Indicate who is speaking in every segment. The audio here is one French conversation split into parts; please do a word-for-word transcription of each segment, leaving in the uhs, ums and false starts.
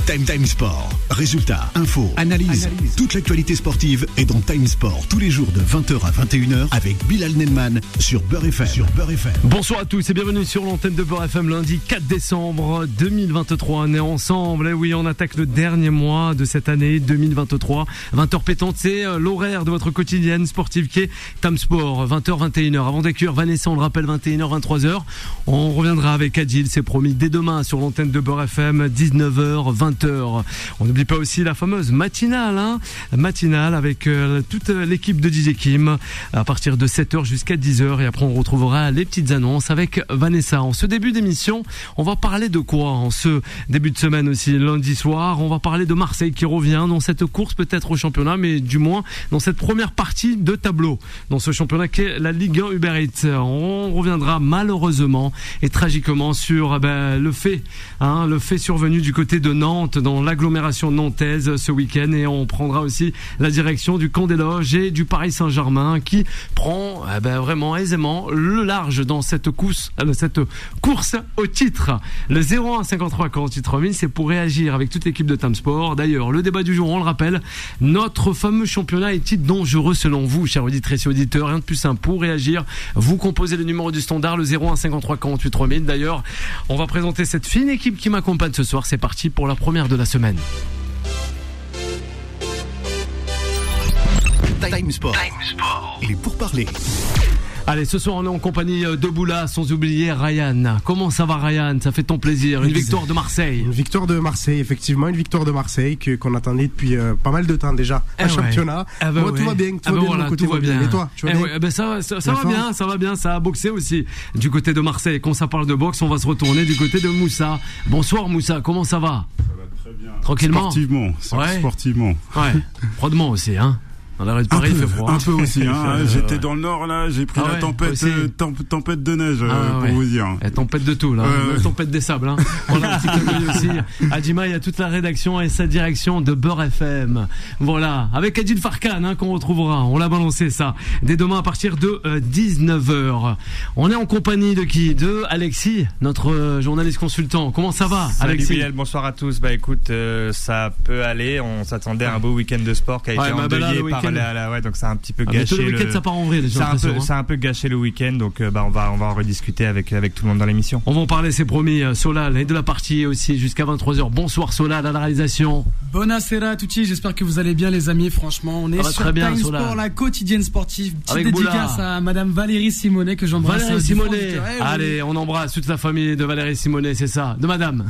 Speaker 1: Time Time Sport. Résultats, infos, analyse. analyse. Toute l'actualité sportive est dans Time Sport tous les jours de vingt heures à vingt et une heures avec Bilal Nenman sur Beurre F M. Sur Beurre F M.
Speaker 2: Bonsoir à tous et bienvenue sur l'antenne de Beurre F M lundi quatre décembre deux mille vingt-trois. On est ensemble. Et oui, on attaque le dernier mois de cette année deux mille vingt-trois. vingt heures pétantes, c'est l'horaire de votre quotidienne sportive qui est Time Sport. vingt heures, vingt et une heures. Avant d'accueillir Vanessa, on le rappelle, vingt et une heures, vingt-trois heures. On reviendra avec Adil, c'est promis, dès demain sur l'antenne de Beurre F M, dix-neuf heures, vingt heures. On n'oublie pas aussi la fameuse matinale, hein, matinale avec euh, toute l'équipe de D J Kim à partir de sept heures jusqu'à dix heures. Et après, on retrouvera les petites annonces avec Vanessa. En ce début d'émission, on va parler de quoi? En ce début de semaine aussi, lundi soir, on va parler de Marseille qui revient dans cette course peut-être au championnat, mais du moins dans cette première partie de tableau, dans ce championnat qu'est la Ligue un Uber Eats. On reviendra malheureusement et tragiquement sur ben, le fait, hein, le fait survenu du côté de Nantes, dans l'agglomération nantaise ce week-end, et on prendra aussi la direction du Camp des Loges et du Paris Saint-Germain qui prend eh ben, vraiment aisément le large dans cette course, euh, cette course au titre. Le zéro un cinquante-trois quarante-huit trois mille, c'est pour réagir avec toute l'équipe de Time Sport. D'ailleurs, le débat du jour, on le rappelle, notre fameux championnat est-il dangereux selon vous, chers auditrices et auditeurs? Rien de plus simple pour réagir. Vous composez le numéro du standard, le zéro un cinquante-trois quarante-huit trois mille. D'ailleurs, on va présenter cette fine équipe qui m'accompagne ce soir. C'est parti pour la première de la semaine.
Speaker 1: Time Sport. Time Sport. Et pour parler.
Speaker 2: Allez, ce soir on est en compagnie de Boula, sans oublier Ryan. Comment ça va, Ryan? Ça fait ton plaisir. Une victoire de Marseille.
Speaker 3: Une victoire de Marseille, effectivement, une victoire de Marseille que, qu'on attendait depuis euh, pas mal de temps déjà. Un eh championnat. Ouais. Eh ben Moi, ouais. tout va bien. Tout
Speaker 2: ah ben
Speaker 3: va bien
Speaker 2: voilà,
Speaker 3: de mon côté.
Speaker 2: Tout va bien.
Speaker 3: Et toi, tu vas
Speaker 2: eh
Speaker 3: bien
Speaker 2: ouais, eh ben ça, ça, ça va bien, ça va bien. Ça a boxé aussi du côté de Marseille. Quand ça parle de boxe, on va se retourner du côté de Moussa. Bonsoir Moussa, comment ça va?
Speaker 4: Ça va très bien.
Speaker 2: Tranquillement.
Speaker 4: Sportivement.
Speaker 2: Ouais.
Speaker 4: Sportivement.
Speaker 2: Ouais. Froidement aussi, hein. Dans la rue de Paris, il fait froid.
Speaker 4: Un peu aussi, hein. J'étais dans le nord, là, j'ai pris ah la ouais, tempête, euh, temp- tempête de neige, ah euh, pour ouais. vous dire.
Speaker 2: Et tempête de tout, là. Euh... Tempête des sables, hein. Voilà, un petit clin d'œil aussi. Adjima, il y a toute la rédaction et sa direction de Beurre F M. Voilà. Avec Adil Farkan, hein, qu'on retrouvera. On l'a balancé, ça. Dès demain, à partir de euh, dix-neuf heures. On est en compagnie de qui? De Alexis, notre euh, journaliste consultant. Comment ça va,
Speaker 5: Salut
Speaker 2: Alexis?
Speaker 5: Bilal, bonsoir à tous. Bah écoute, euh, ça peut aller. On s'attendait à un beau week-end de sport qui a été
Speaker 2: ouais,
Speaker 5: endeuillé
Speaker 2: bah
Speaker 5: par la, la, ouais, donc ça a un petit peu
Speaker 2: ah,
Speaker 5: gâché
Speaker 2: le week-end,
Speaker 5: le...
Speaker 2: ça part en vrille,
Speaker 5: ça a un peu, ça a un peu gâché le week-end, donc euh, bah on va, on va en rediscuter avec, avec tout le monde dans l'émission.
Speaker 2: On va en parler, c'est promis. Solal est de la partie aussi jusqu'à vingt-trois heures. Bonsoir Solal à la réalisation.
Speaker 6: Buonasera à tutti, j'espère que vous allez bien les amis. Franchement, on est sur bien, Time Solal. Sport, la quotidienne sportive. Petite avec dédicace Boula. À Madame Valérie Simonet que j'embrasse.
Speaker 2: Valérie Simonet. Eh, allez, oui. On embrasse toute la famille de Valérie Simonet, c'est ça, de Madame.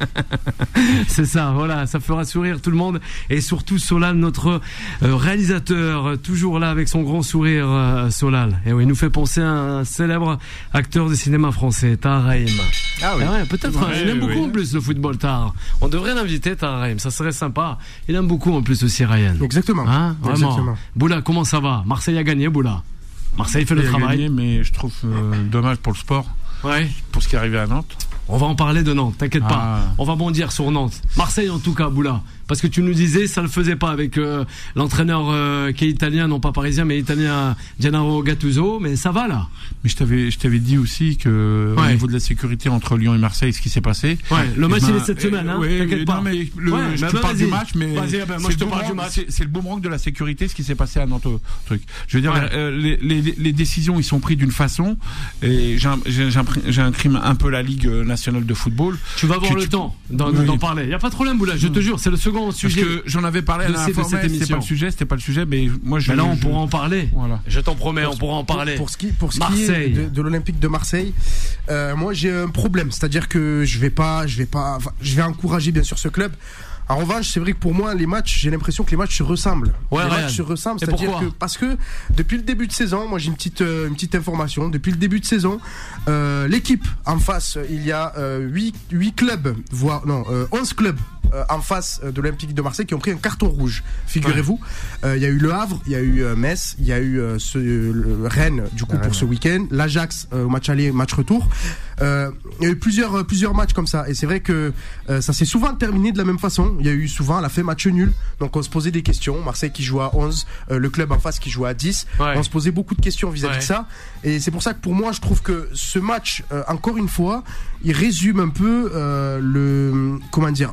Speaker 2: C'est ça, voilà, ça fera sourire tout le monde et surtout Solal, notre euh, réalisateur, toujours là avec son grand sourire, euh, Solal. Et oui, il nous fait penser à un célèbre acteur de cinéma français, Tahar Rahim. Ah oui. Ah ouais, peut-être, ouais, il aime oui. beaucoup en plus le football, Tahar. On devrait l'inviter, Tahar Rahim, ça serait sympa. Il aime beaucoup en plus aussi Ryan.
Speaker 3: Exactement.
Speaker 2: Hein, vraiment.
Speaker 3: Exactement.
Speaker 2: Boula, comment ça va? Marseille a gagné, Boula. Marseille fait le
Speaker 4: il
Speaker 2: travail.
Speaker 4: A gagné, mais je trouve euh, dommage pour le sport.
Speaker 2: Ouais.
Speaker 4: Pour ce qui est arrivé à Nantes.
Speaker 2: On va en parler de Nantes, t'inquiète ah. pas. On va bondir sur Nantes. Marseille en tout cas, Boula. Parce que tu nous disais, ça le faisait pas avec euh, l'entraîneur euh, qui est italien, non pas parisien, mais italien, Gennaro Gattuso. Mais ça va là.
Speaker 4: Mais je t'avais, je t'avais dit aussi que ouais. au niveau de la sécurité entre Lyon et Marseille, ce qui s'est passé.
Speaker 2: Ouais. Le match
Speaker 4: ben,
Speaker 2: il est cette semaine, hein.
Speaker 4: Ouais,
Speaker 2: t'inquiète
Speaker 4: non,
Speaker 2: pas.
Speaker 4: Mais le, ouais, je bah, te bah, parle vas-y. du match, mais
Speaker 2: ben, moi je te parle du match.
Speaker 4: C'est, c'est le boomerang de la sécurité, ce qui s'est passé à Nantes. Truc. Je veux dire, ouais. euh, les, les, les décisions, ils sont prises d'une façon, et j'imprime un peu la Ligue nationale de football.
Speaker 2: Tu vas avoir le tu... temps d'en, oui. d'en parler. Il y a pas de problème, Boula. Je te jure, c'est le second sujet.
Speaker 4: Parce que j'en avais parlé à la fin, c'était pas le sujet, c'était pas le sujet, mais moi je.
Speaker 2: Mais là, on
Speaker 4: je...
Speaker 2: pourra en parler.
Speaker 4: Voilà.
Speaker 2: Je t'en promets,
Speaker 3: pour,
Speaker 2: on pourra en parler.
Speaker 3: Pour, pour ce qui, pour ce qui est de, de l'Olympique de Marseille, euh, moi j'ai un problème, c'est-à-dire que je vais pas, je vais pas, enfin, je vais encourager bien sûr ce club. En revanche, c'est vrai que pour moi, les matchs, j'ai l'impression que les matchs se ressemblent.
Speaker 2: Ouais,
Speaker 3: les
Speaker 2: Ryan.
Speaker 3: matchs se ressemblent, c'est-à-dire que parce que depuis le début de saison, moi j'ai une petite euh, une petite information. Depuis le début de saison, euh, l'équipe en face, il y a euh, huit huit clubs, voire non, euh, onze clubs. Euh, en face de l'Olympique de Marseille qui ont pris un carton rouge, figurez-vous. Il ouais. euh, y a eu Le Havre, il y a eu euh, Metz, il y a eu euh, ce, le Rennes du coup La pour Rennes. ce week-end, l'Ajax euh, au match aller, match retour. Il euh, y a eu plusieurs euh, plusieurs matchs comme ça et c'est vrai que euh, ça s'est souvent terminé de la même façon. Il y a eu souvent à la fin match nul, donc on se posait des questions. Marseille qui joue à onze, euh, le club en face qui joue à dix. Ouais. On se posait beaucoup de questions vis-à-vis ouais. de ça et c'est pour ça que pour moi je trouve que ce match, euh, encore une fois, il résume un peu euh, le comment dire le, le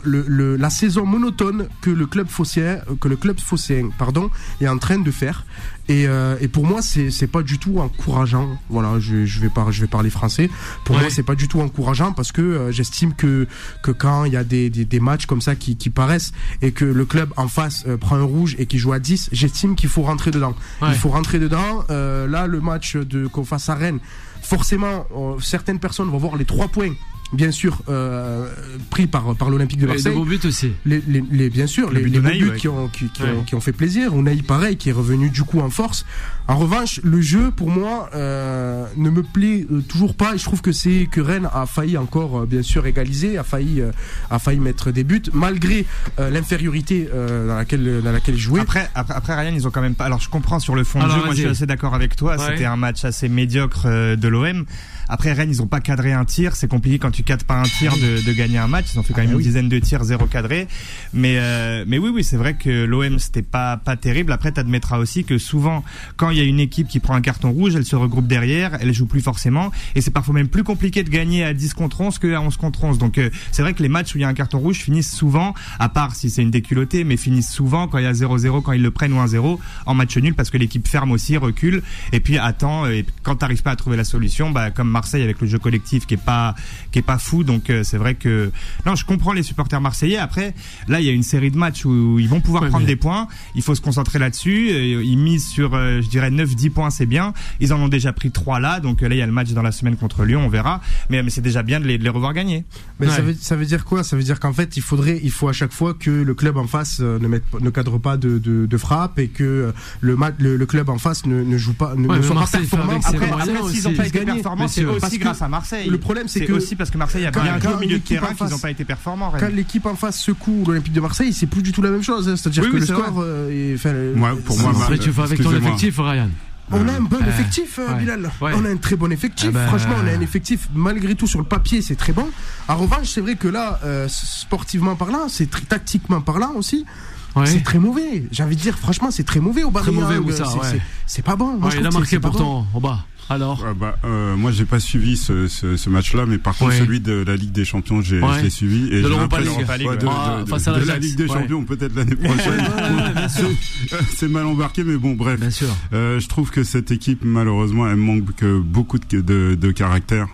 Speaker 3: le, la saison monotone que le club phocéen, que le club phocéen, pardon, est en train de faire. Et, euh, et pour moi, c'est c'est pas du tout encourageant. Voilà, je, je vais par, je vais parler français. Pour ouais. moi, c'est pas du tout encourageant parce que euh, j'estime que que quand il y a des, des des matchs comme ça qui qui paraissent et que le club en face euh, prend un rouge et qui joue à dix, j'estime qu'il faut rentrer dedans. Ouais. Il faut rentrer dedans. Euh, là, le match de qu'on fasse à Rennes, forcément, euh, certaines personnes vont voir les trois points. Bien sûr, euh, pris par par l'Olympique de Marseille.
Speaker 2: Les beaux buts aussi.
Speaker 3: Les, les, les bien sûr,
Speaker 4: le
Speaker 3: les, les beaux buts ouais. qui ont qui, qui, ouais. ont qui ont fait plaisir. Unai pareil, qui est revenu du coup en force. En revanche, le jeu pour moi euh, ne me plaît euh, toujours pas. Et je trouve que c'est que Rennes a failli encore euh, bien sûr égaliser, a failli euh, a failli mettre des buts malgré euh, l'infériorité euh, dans laquelle dans laquelle ils jouaient.
Speaker 5: Après après après Ryan, ils ont quand même pas. Alors je comprends sur le fond du jeu. Moi, je suis assez d'accord avec toi. Ouais. C'était un match assez médiocre euh, de l'O M. Après Rennes, ils ont pas cadré un tir. C'est compliqué quand tu cadres pas un tir de, de gagner un match. Ils ont fait quand même ah, une oui. dizaine de tirs, zéro cadré. Mais euh, mais oui oui, c'est vrai que l'O M c'était pas pas terrible. Après, t'admettras aussi que souvent, quand il y a une équipe qui prend un carton rouge, elle se regroupe derrière, elle joue plus forcément, et c'est parfois même plus compliqué de gagner à dix contre onze que à onze contre onze. Donc euh, c'est vrai que les matchs où il y a un carton rouge finissent souvent, à part si c'est une déculottée, mais finissent souvent quand il y a zéro zéro, quand ils le prennent ou un zéro, en match nul, parce que l'équipe ferme aussi, recule, et puis attend. Et quand t'arrives pas à trouver la solution, bah comme Marseille avec le jeu collectif qui est pas qui est pas fou. Donc euh, c'est vrai que non, je comprends les supporters marseillais. Après, là il y a une série de matchs où ils vont pouvoir ouais, prendre mais... des points. Il faut se concentrer là-dessus. Ils misent sur, euh, je dirais neuf dix points, c'est bien. Ils en ont déjà pris trois là. Donc là il y a le match dans la semaine contre Lyon, on verra. Mais, mais c'est déjà bien de les, de les revoir gagner.
Speaker 3: Mais ouais. ça veut ça veut dire quoi? Ça veut dire qu'en fait il faudrait il faut à chaque fois que le club en face euh, ne mette ne cadre pas de de, de frappe et que euh, le match le, le club en face ne, ne joue pas ne,
Speaker 2: ouais,
Speaker 3: ne soit
Speaker 2: Marseille
Speaker 3: pas performant.
Speaker 5: Après, après s'ils n'ont pas été performants, c'est aussi grâce à Marseille.
Speaker 3: Le problème c'est, c'est que
Speaker 5: aussi parce que Marseille a
Speaker 3: quand,
Speaker 5: bien
Speaker 3: quand
Speaker 5: au milieu de terrain qu'ils n'ont pas été performants.
Speaker 3: Quand l'équipe en face secoue l'Olympique de Marseille, c'est plus du tout la même chose. C'est-à-dire oui, que oui, le score euh, est, enfin,
Speaker 2: moi, pour moi, bah, tu fais avec ton effectif, Ryan.
Speaker 3: On a un bon euh, effectif, euh, ouais, Bilal. Ouais. On a un très bon effectif. Ah bah, Franchement, on a un effectif, malgré tout, sur le papier, c'est très bon. En revanche, c'est vrai que là, euh, sportivement parlant, c'est très tactiquement parlant aussi. Ouais. C'est très mauvais. J'ai envie de dire, franchement, c'est très mauvais au Barça.
Speaker 2: Très mauvais, où ça,
Speaker 3: c'est,
Speaker 2: ouais.
Speaker 3: c'est, c'est pas bon. Moi,
Speaker 2: ouais,
Speaker 3: je
Speaker 2: il a marqué pourtant
Speaker 3: bon.
Speaker 2: au bas. Alors
Speaker 7: ouais, bah, euh, moi j'ai pas suivi ce, ce, ce match-là, mais par contre ouais. celui de la Ligue des Champions, j'ai, ouais. je l'ai suivi. Et
Speaker 2: de
Speaker 7: j'ai
Speaker 2: l'Europa League.
Speaker 7: Ouais, de, ah, de, de, de, de la Ligue des ouais. Champions, peut-être l'année prochaine. Ouais, ouais, c'est, c'est mal embarqué, mais bon, bref.
Speaker 2: Bien sûr.
Speaker 7: Euh, je trouve que cette équipe, malheureusement, elle manque beaucoup de, de, de caractère.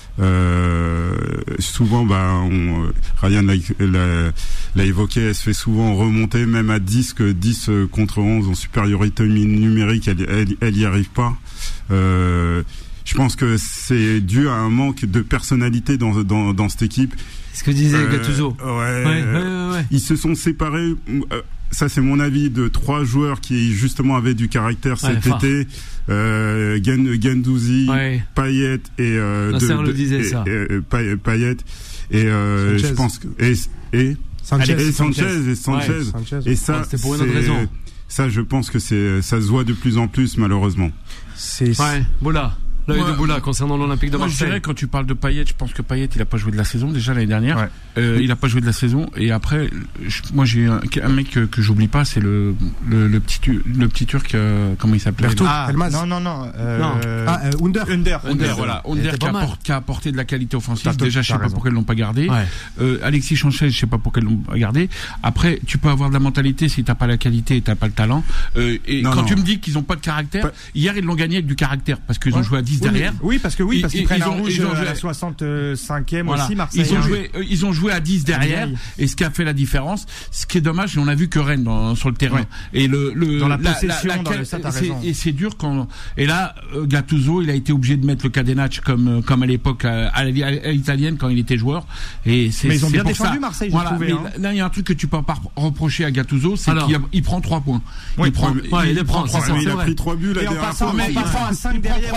Speaker 7: Euh, souvent, bah, on, Ryan l'a, l'a, l'a évoqué, elle se fait souvent remonter, même à dix, que dix contre onze en supériorité numérique, elle, elle, elle y arrive pas. Euh, je pense que c'est dû à un manque de personnalité dans, dans, dans cette équipe.
Speaker 2: C'est ce que disait
Speaker 7: euh,
Speaker 2: Gattuso.
Speaker 7: Ouais, ouais, ouais, ouais. Ils se sont séparés. Euh, ça, c'est mon avis, de trois joueurs qui justement avaient du caractère cet ouais, été. Euh, Guendouzi, ouais. Payet et euh,
Speaker 2: non, de, ça, on le disait,
Speaker 7: et,
Speaker 2: ça.
Speaker 7: Et, et, Payet et euh, je pense que et, et
Speaker 3: Sanchez,
Speaker 7: et Sanchez,
Speaker 3: Sanchez
Speaker 7: et Sanchez, ouais,
Speaker 3: Sanchez.
Speaker 7: Et ça,
Speaker 2: ouais, c'était pour une autre raison.
Speaker 7: Ça, je pense que c'est ça se voit de plus en plus, malheureusement.
Speaker 2: C'est ouais, voilà. L'œil ouais, de Boula concernant l'Olympique de Marseille.
Speaker 4: Moi, je dirais, quand tu parles de Payet, je pense que Payet, il a pas joué de la saison déjà l'année dernière. Ouais. Euh, il a pas joué de la saison. Et après, je, moi, j'ai un, un mec que, que j'oublie pas, c'est le, le, le petit, le petit Turc, euh, comment il s'appelait?
Speaker 5: Ah, non, non, non. Euh,
Speaker 3: non. Ah, euh, Under.
Speaker 4: Under. Under, voilà. Under qui a, apport, qui a apporté de la qualité offensive. T'as déjà, je sais pas pourquoi ils l'ont pas gardé. Ouais. Euh, Alexis Sanchez, je sais pas pourquoi ils l'ont pas gardé. Après, tu peux avoir de la mentalité si t'as pas la qualité et t'as pas le talent. Euh, et non, quand non. tu me dis qu'ils ont pas de caractère, pas... hier, ils l'ont gagné avec du caractère parce qu'ils ouais. ont joué à dix oui, derrière.
Speaker 5: Oui, parce que oui, parce qu'ils prennent un rouge à la soixante-cinquième voilà. aussi, Marseille.
Speaker 4: Ils ont joué, ils ont joué à dix derrière, et ce qui a fait la différence. Ce qui est dommage, et on a vu que Rennes dans, sur le terrain. Ouais. Et le, le,
Speaker 5: dans la possession, la, la, dans
Speaker 4: la,
Speaker 5: le ça, t'as raison.
Speaker 4: Et c'est dur quand, et là, Gattuso, il a été obligé de mettre le cadenaccio comme, comme à l'époque, à, à l'italienne quand il était joueur. Et c'est,
Speaker 5: mais ils ont
Speaker 4: c'est
Speaker 5: bien
Speaker 4: pour
Speaker 5: défendu
Speaker 4: ça.
Speaker 5: Marseille,
Speaker 4: voilà,
Speaker 5: j'ai trouvé.
Speaker 4: Mais
Speaker 5: hein.
Speaker 4: Là, il y a un truc que tu peux pas reprocher à Gattuso, c'est Alors, qu'il a, il prend trois points.
Speaker 7: Ouais,
Speaker 4: il prend,
Speaker 7: ouais,
Speaker 4: il,
Speaker 7: il, il prend trois points. Il a pris trois buts la dernière fois.
Speaker 5: Mais en passant à cinq derrière,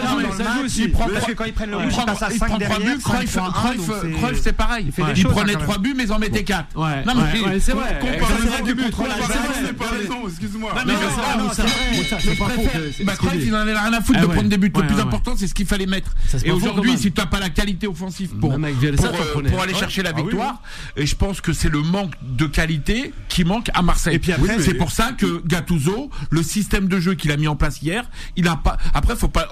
Speaker 4: il prend quand ils prennent le rouge, il passe à cinq derrière. Cruyff, c'est pareil. Il prenait trois buts, mais ils en mettaient quatre.
Speaker 2: Non, mais c'est vrai.
Speaker 7: Comparaison du contrôle. C'est pas raison, excuse-moi.
Speaker 2: Non, mais c'est pas faux.
Speaker 4: Bah, Cruyff, il en avait rien à foutre de prendre des buts. Le plus important, c'est ce qu'il fallait mettre. Et aujourd'hui, si tu n'as pas la qualité offensive pour aller chercher la victoire, et je pense que c'est le manque de qualité qui manque à Marseille. Et puis après, c'est pour ça que Gattuso, le système de jeu qu'il a mis en place hier, il a pas. Après, faut pas en vouloir au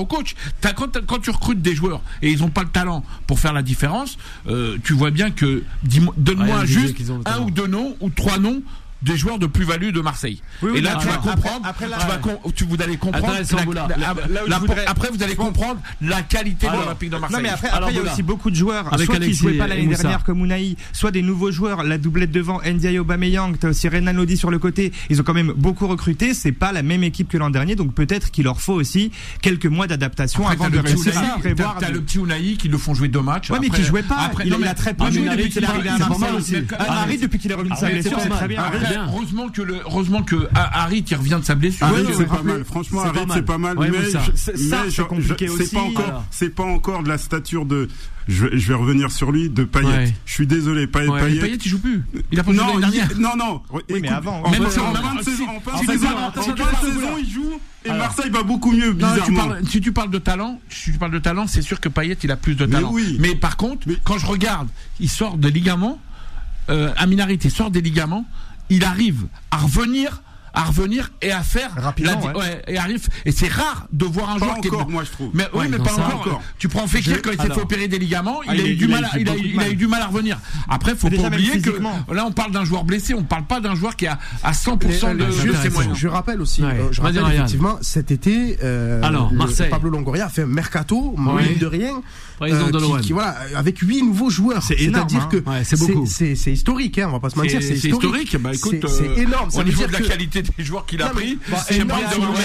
Speaker 4: au coach. T'as, quand, quand tu recrutes des joueurs et ils ont pas le talent pour faire la différence, euh, tu vois bien que dis-moi, donne-moi ouais, juste un ou deux noms ou trois noms des joueurs de plus-value de Marseille. Oui, oui, et là, tu vas comprendre, après, après, là, tu, vas com- tu vous allez comprendre. Attends, la, la, la, la, voudrais... Après, vous allez comprendre la qualité alors, de l'Olympique de Marseille.
Speaker 5: Non, mais après, après il y a aussi beaucoup de joueurs, avec soit Alexis qui jouaient pas l'année dernière comme Unai, soit des nouveaux joueurs. La doublette devant, Ndiaye, Aubameyang, t'as aussi Renan Lodi sur le côté. Ils ont quand même beaucoup recruté. C'est pas la même équipe que l'an dernier, donc peut-être qu'il leur faut aussi quelques mois d'adaptation
Speaker 4: après,
Speaker 5: avant de réussir
Speaker 4: à prévoir. T'as le petit Unai qui le font jouer deux matchs.
Speaker 5: Ouais, mais qui jouait pas. Il a très peu joué depuis qu'il est arrivé à Marseille. Harry, depuis qu'il est revenu de sa blessure, c'est très bien.
Speaker 4: Heureusement que le, heureusement que Harit qui revient de sa blessure.
Speaker 7: Harit, c'est pas mal. Franchement, Harit, c'est pas mal. Mais, mais, c'est, ça, mais c'est compliqué aussi. C'est pas encore, alors. c'est pas encore de la stature de. Je, je vais revenir sur lui de Payet. Ouais. Je suis désolé, Payet.
Speaker 4: Ouais, Payet, Payet, il joue plus. Il a pas joué l'année dernière.
Speaker 7: Non, non.
Speaker 5: Oui, écoute, mais avant.
Speaker 7: En, même en, en fin de saison, en fin de saison, il joue. Et alors, Marseille va beaucoup mieux, bizarrement.
Speaker 4: Non, tu parles, si tu parles de talent, si tu parles de talent, c'est sûr que Payet, il a plus de talent.
Speaker 7: Mais, oui.
Speaker 4: mais par contre, mais... quand je regarde, il sort de ligaments. Euh, Amin Harit, il sort des ligaments. Il arrive à revenir. à revenir et à faire
Speaker 5: rapidement
Speaker 4: la,
Speaker 5: ouais.
Speaker 4: ouais, et arrive et c'est rare de voir un
Speaker 7: pas
Speaker 4: joueur
Speaker 7: encore,
Speaker 4: qui est
Speaker 7: moi je trouve
Speaker 4: mais oui ouais, mais pas encore.
Speaker 7: encore
Speaker 4: tu prends Fekir quand il s'est fait opérer des ligaments il, ah, il a eu du mal à, il a il a eu du mal à revenir après faut pas oublier que là on parle d'un joueur blessé on parle pas d'un joueur qui a à cent pour cent de ses moyens.
Speaker 3: Je rappelle aussi ouais. euh, je rappelle effectivement cet été euh,
Speaker 2: alors Marseille
Speaker 3: Pablo Longoria a fait un mercato mine de rien
Speaker 2: président de l'O M
Speaker 3: qui voilà avec huit nouveaux joueurs c'est-à-dire que c'est c'est historique on va pas se mentir c'est
Speaker 4: historique bah écoute
Speaker 3: c'est énorme
Speaker 4: au niveau de la qualité des joueurs qu'il a pris c'est pas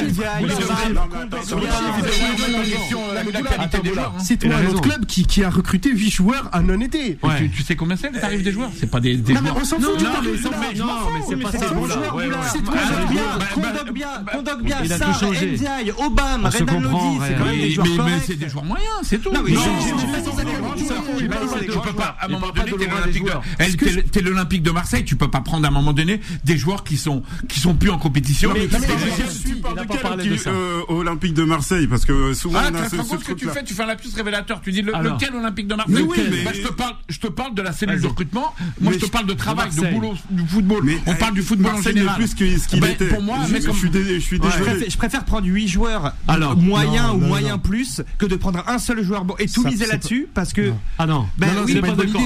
Speaker 3: c'est toi un autre club qui qui a recruté huit joueurs en un été.
Speaker 4: Tu sais combien c'est le tarif des joueurs? C'est pas des
Speaker 3: joueurs. Non mais on s'en fout.
Speaker 2: Non mais c'est pas ça.
Speaker 5: C'est toi Kondogbia, Kondogbia, Sarr, Ndiaye, Aubame, Renan Lodi, c'est quand même des joueurs corrects.
Speaker 4: Mais c'est des joueurs moyens, c'est tout.
Speaker 5: Non mais
Speaker 4: tu peux pas à un moment donné t'es l'Olympique de Marseille, tu peux pas prendre à un moment donné des joueurs qui sont qui sont plus en compétition.
Speaker 7: Tu parles de quel équipe euh, Olympique de Marseille parce que souvent
Speaker 4: ah, on a ce, ce, ce que tu fais tu fais un lapsus révélateur tu dis le, alors, lequel Olympique de Marseille
Speaker 7: oui, mais
Speaker 4: bah, je te parle je te parle de la cellule Vas-y. de recrutement moi mais je te parle de travail de, de boulot du football mais on parle du football
Speaker 7: Marseille
Speaker 4: en général
Speaker 7: plus que ce qu'il
Speaker 4: ben,
Speaker 7: était
Speaker 4: pour moi
Speaker 7: je,
Speaker 4: mais
Speaker 7: je,
Speaker 4: comme...
Speaker 7: suis dé, je suis désolé
Speaker 5: ouais. je préfère prendre huit joueurs alors moyens ou moyens plus que de prendre un seul joueur bon et tout miser là-dessus parce que
Speaker 2: ah non ben oui pas d'accord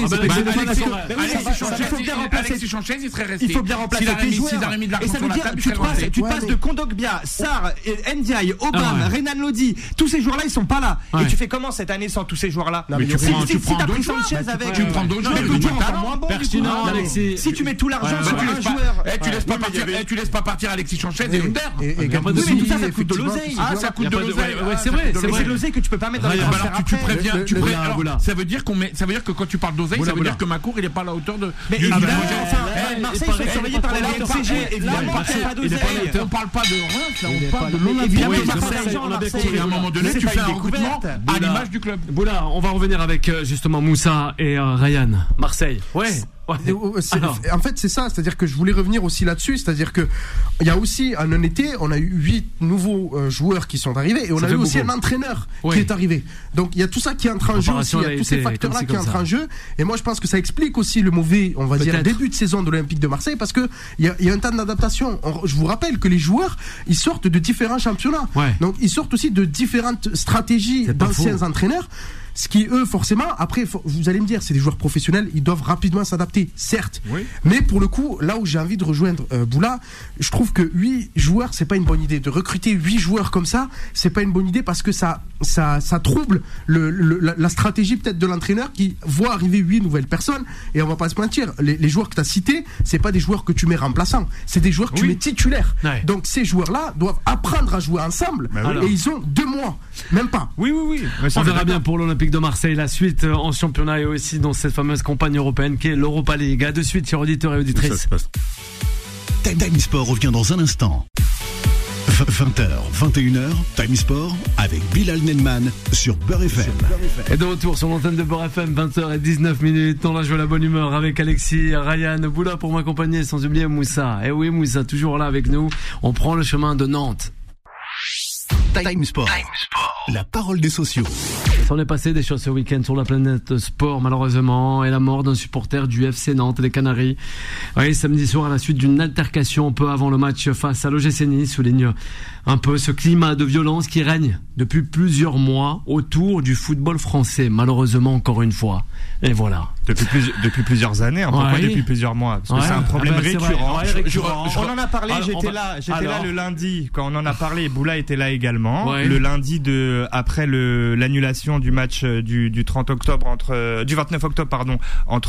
Speaker 4: Alexis Sanchez il serait resté
Speaker 5: il faut bien remplacer tes joueurs et ça veut dire tu passes de Kondogbia, Sarr, Ndiaye, Aubame, ah ouais. Renan Lodi, tous ces joueurs-là ils sont pas là. Ouais. Et tu fais comment cette année sans tous ces joueurs-là?
Speaker 4: Mais tu prends, tu prends d'autres joueurs. Tu prends d'autres joueurs.
Speaker 5: Si tu mets tout l'argent sur un joueur,
Speaker 4: tu laisses pas partir, tu laisses pas partir Alexis Sanchez et Under.
Speaker 5: Et tout ça, ça coûte de l'oseille.
Speaker 4: Ah, ça coûte de l'oseille.
Speaker 5: C'est vrai, c'est vrai. C'est de l'oseille que tu peux pas mettre dans les transferts après.
Speaker 4: Tu préviens, tu préviens. Ça veut dire qu'on met, ça veut dire que quand tu parles d'oseille, ça veut dire que Macour il est pas à la hauteur de.
Speaker 5: Mais évidemment, Marseille sont surveillés par la L C G. Évidemment,
Speaker 4: on parle pas de Reims, là, on parle de l'Olympique. Et à un moment donné, tu fais un recrutement à l'image du club.
Speaker 2: Boula, on va revenir avec justement Moussa et euh, Ryan. Marseille. Ouais.
Speaker 3: Ouais. En fait, c'est ça. C'est-à-dire que je voulais revenir aussi là-dessus. C'est-à-dire que il y a aussi en un été, on a eu huit nouveaux euh, joueurs qui sont arrivés et on ça a eu aussi beaucoup. un entraîneur oui. qui est arrivé. Donc il y a tout ça qui entre en jeu aussi. Il y a tous ces facteurs-là qui entrent en jeu. Et moi, je pense que ça explique aussi le mauvais, on va Peut-être. dire, début de saison de l'Olympique de Marseille parce que il y a, y a un temps d'adaptation. On, je vous rappelle que les joueurs, ils sortent de différents championnats.
Speaker 2: Ouais.
Speaker 3: Donc ils sortent aussi de différentes stratégies d'anciens entraîneurs. Ce qui, eux, forcément, après, vous allez me dire, c'est des joueurs professionnels, ils doivent rapidement s'adapter, certes.
Speaker 4: Oui.
Speaker 3: Mais pour le coup, là où j'ai envie de rejoindre euh, Boula, je trouve que huit joueurs, c'est pas une bonne idée. De recruter huit joueurs comme ça, c'est pas une bonne idée parce que ça, ça, ça trouble le, le, la, la stratégie peut-être de l'entraîneur qui voit arriver huit nouvelles personnes. Et on va pas se mentir, les, les joueurs que tu as cités, c'est pas des joueurs que tu mets remplaçants, c'est des joueurs que oui. tu mets titulaires. Ouais. Donc ces joueurs-là doivent apprendre à jouer ensemble. Bah oui. Et ils ont deux mois, même pas.
Speaker 2: Oui, oui, oui. Mais on verra bien pour l'Olympique de Marseille la suite en championnat et aussi dans cette fameuse campagne européenne qui est l'Europa League. À de suite, chers auditeurs et auditrices.
Speaker 1: Time Sport revient dans un instant. vingt heures, vingt et une heures, Time Sport avec Bilal Nenman sur Beurre F M.
Speaker 2: Et de retour sur l'antenne de Beurre F M, vingt heures dix-neuf minutes. On a joué la bonne humeur avec Alexis, Ryan, Boula pour m'accompagner, sans oublier Moussa. Et oui, Moussa, toujours là avec nous. On prend le chemin de Nantes.
Speaker 1: Time Sport, Time Sport. La parole des sociaux.
Speaker 2: s'en est passé des choses ce week-end sur la planète sport, malheureusement, et la mort d'un supporter du F C Nantes, les Canaries. Oui, samedi soir, à la suite d'une altercation peu avant le match face à l'O G C Nice, souligne un peu ce climat de violence qui règne depuis plusieurs mois autour du football français, malheureusement, encore une fois. Et voilà.
Speaker 5: Depuis, plus, depuis plusieurs années, hein, pourquoi ouais. depuis plusieurs mois? Parce que ouais. c'est un problème ah bah, récurrent. Ouais, récurrent. Je, je, on en a parlé, alors, j'étais va... là, j'étais alors... là le lundi, quand on en a parlé, Boula était là également. Ouais. Le lundi de, après le, l'annulation du match du, du trente octobre entre, du vingt-neuf octobre, pardon,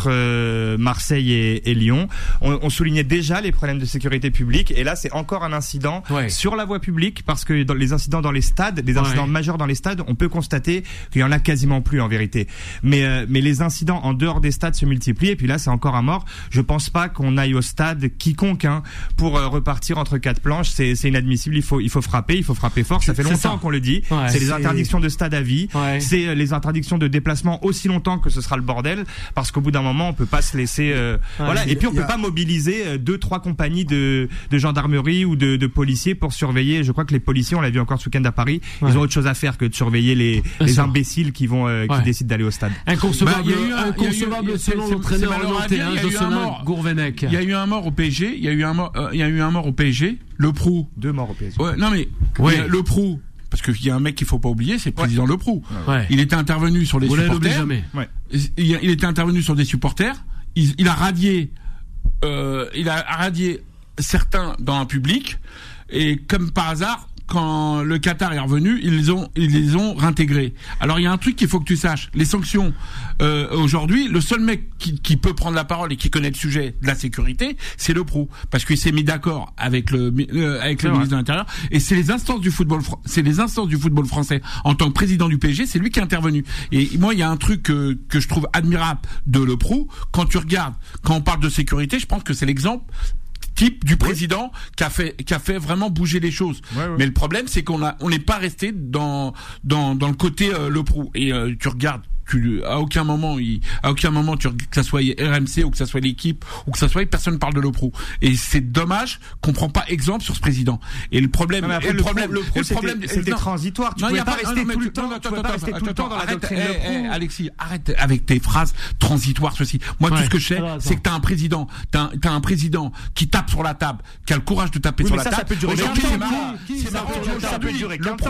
Speaker 5: entre Marseille et, et Lyon. On, on soulignait déjà les problèmes de sécurité publique, et là, c'est encore un incident ouais. sur la voie publique, parce que dans les incidents dans les stades, les incidents ouais. majeurs dans les stades, on peut constater qu'il y en a quasiment plus en vérité. Mais, euh, mais les incidents en dehors des stades se multiplient, et puis là, c'est encore un mort. Je pense pas qu'on aille au stade quiconque, hein, pour euh, repartir entre quatre planches. C'est, c'est inadmissible. Il faut, il faut frapper, il faut frapper fort. Ça fait longtemps ça. qu'on le dit. Ouais, c'est, c'est les interdictions de stade à vie. Ouais. C'est euh, les interdictions de déplacement aussi longtemps que ce sera le bordel, parce qu'au bout d'un moment, on peut pas se laisser, euh, ouais, voilà. Et puis on peut a... pas mobiliser euh, deux, trois compagnies de, de gendarmerie ou de, de policiers pour surveiller. Je crois que les policiers, on l'a vu encore ce week-end à Paris, ouais. ils ont autre chose à faire que de surveiller les, les imbéciles qui vont, euh, qui ouais. décident d'aller au stade.
Speaker 2: Inconcevable, bah, il y a eu un, inconcevable eu, selon l'entraîneur nantais, Jocelyn Gourvenec.
Speaker 4: Il y a eu un mort au P S G, il y a eu un mort, euh, il y a eu un mort au P S G. Le Prou.
Speaker 5: Deux morts au P S G.
Speaker 4: Ouais, non mais, ouais. le Prou. Parce qu'il y a un mec qu'il faut pas oublier, c'est le président ouais. Le Prou. Ouais. Il était intervenu sur les Vous supporters. Jamais. Ouais. Il, il était intervenu sur des supporters. Il, il a radié, euh, il a radié certains dans un public. Et comme par hasard, quand le Qatar est revenu, ils les ont, ils les ont réintégrés. Alors il y a un truc qu'il faut que tu saches. Les sanctions, euh, aujourd'hui, le seul mec qui, qui peut prendre la parole et qui connaît le sujet de la sécurité, c'est le Prou, parce qu'il s'est mis d'accord avec le, euh, avec le ministre de l'Intérieur. Et c'est les instances du football, c'est les instances du football français en tant que président du P S G, c'est lui qui est intervenu. Et moi, il y a un truc que, que je trouve admirable de le Prou. Quand tu regardes, quand on parle de sécurité, je pense que c'est l'exemple type du président oui. qui a fait qui a fait vraiment bouger les choses. Ouais, ouais. Mais le problème, c'est qu'on a on n'est pas resté dans dans dans le côté euh, le Prou. Et euh, tu regardes, tu, à aucun moment, il, à aucun moment, tu, que ça soit R M C ou que ça soit l'équipe ou que ça soit, personne parle de le Prou. Et c'est dommage qu'on prend pas exemple sur ce président. Et le problème, non,
Speaker 5: après,
Speaker 4: et
Speaker 5: le,
Speaker 4: le problème,
Speaker 5: le Prou, c'était, problème, c'était non, transitoire. Tu non, pouvais pas, pas rester tout le temps. Tu pouvais pas rester tout le temps dans la doctrine le Prou.
Speaker 4: Alexis, arrête avec tes phrases transitoires, ceci. Moi, tout ce que je sais, c'est que t'as un président, t'as t'as un président qui tape sur la table, qui a le courage de taper sur la table. Aujourd'hui, c'est marrant. C'est marrant. Aujourd'hui,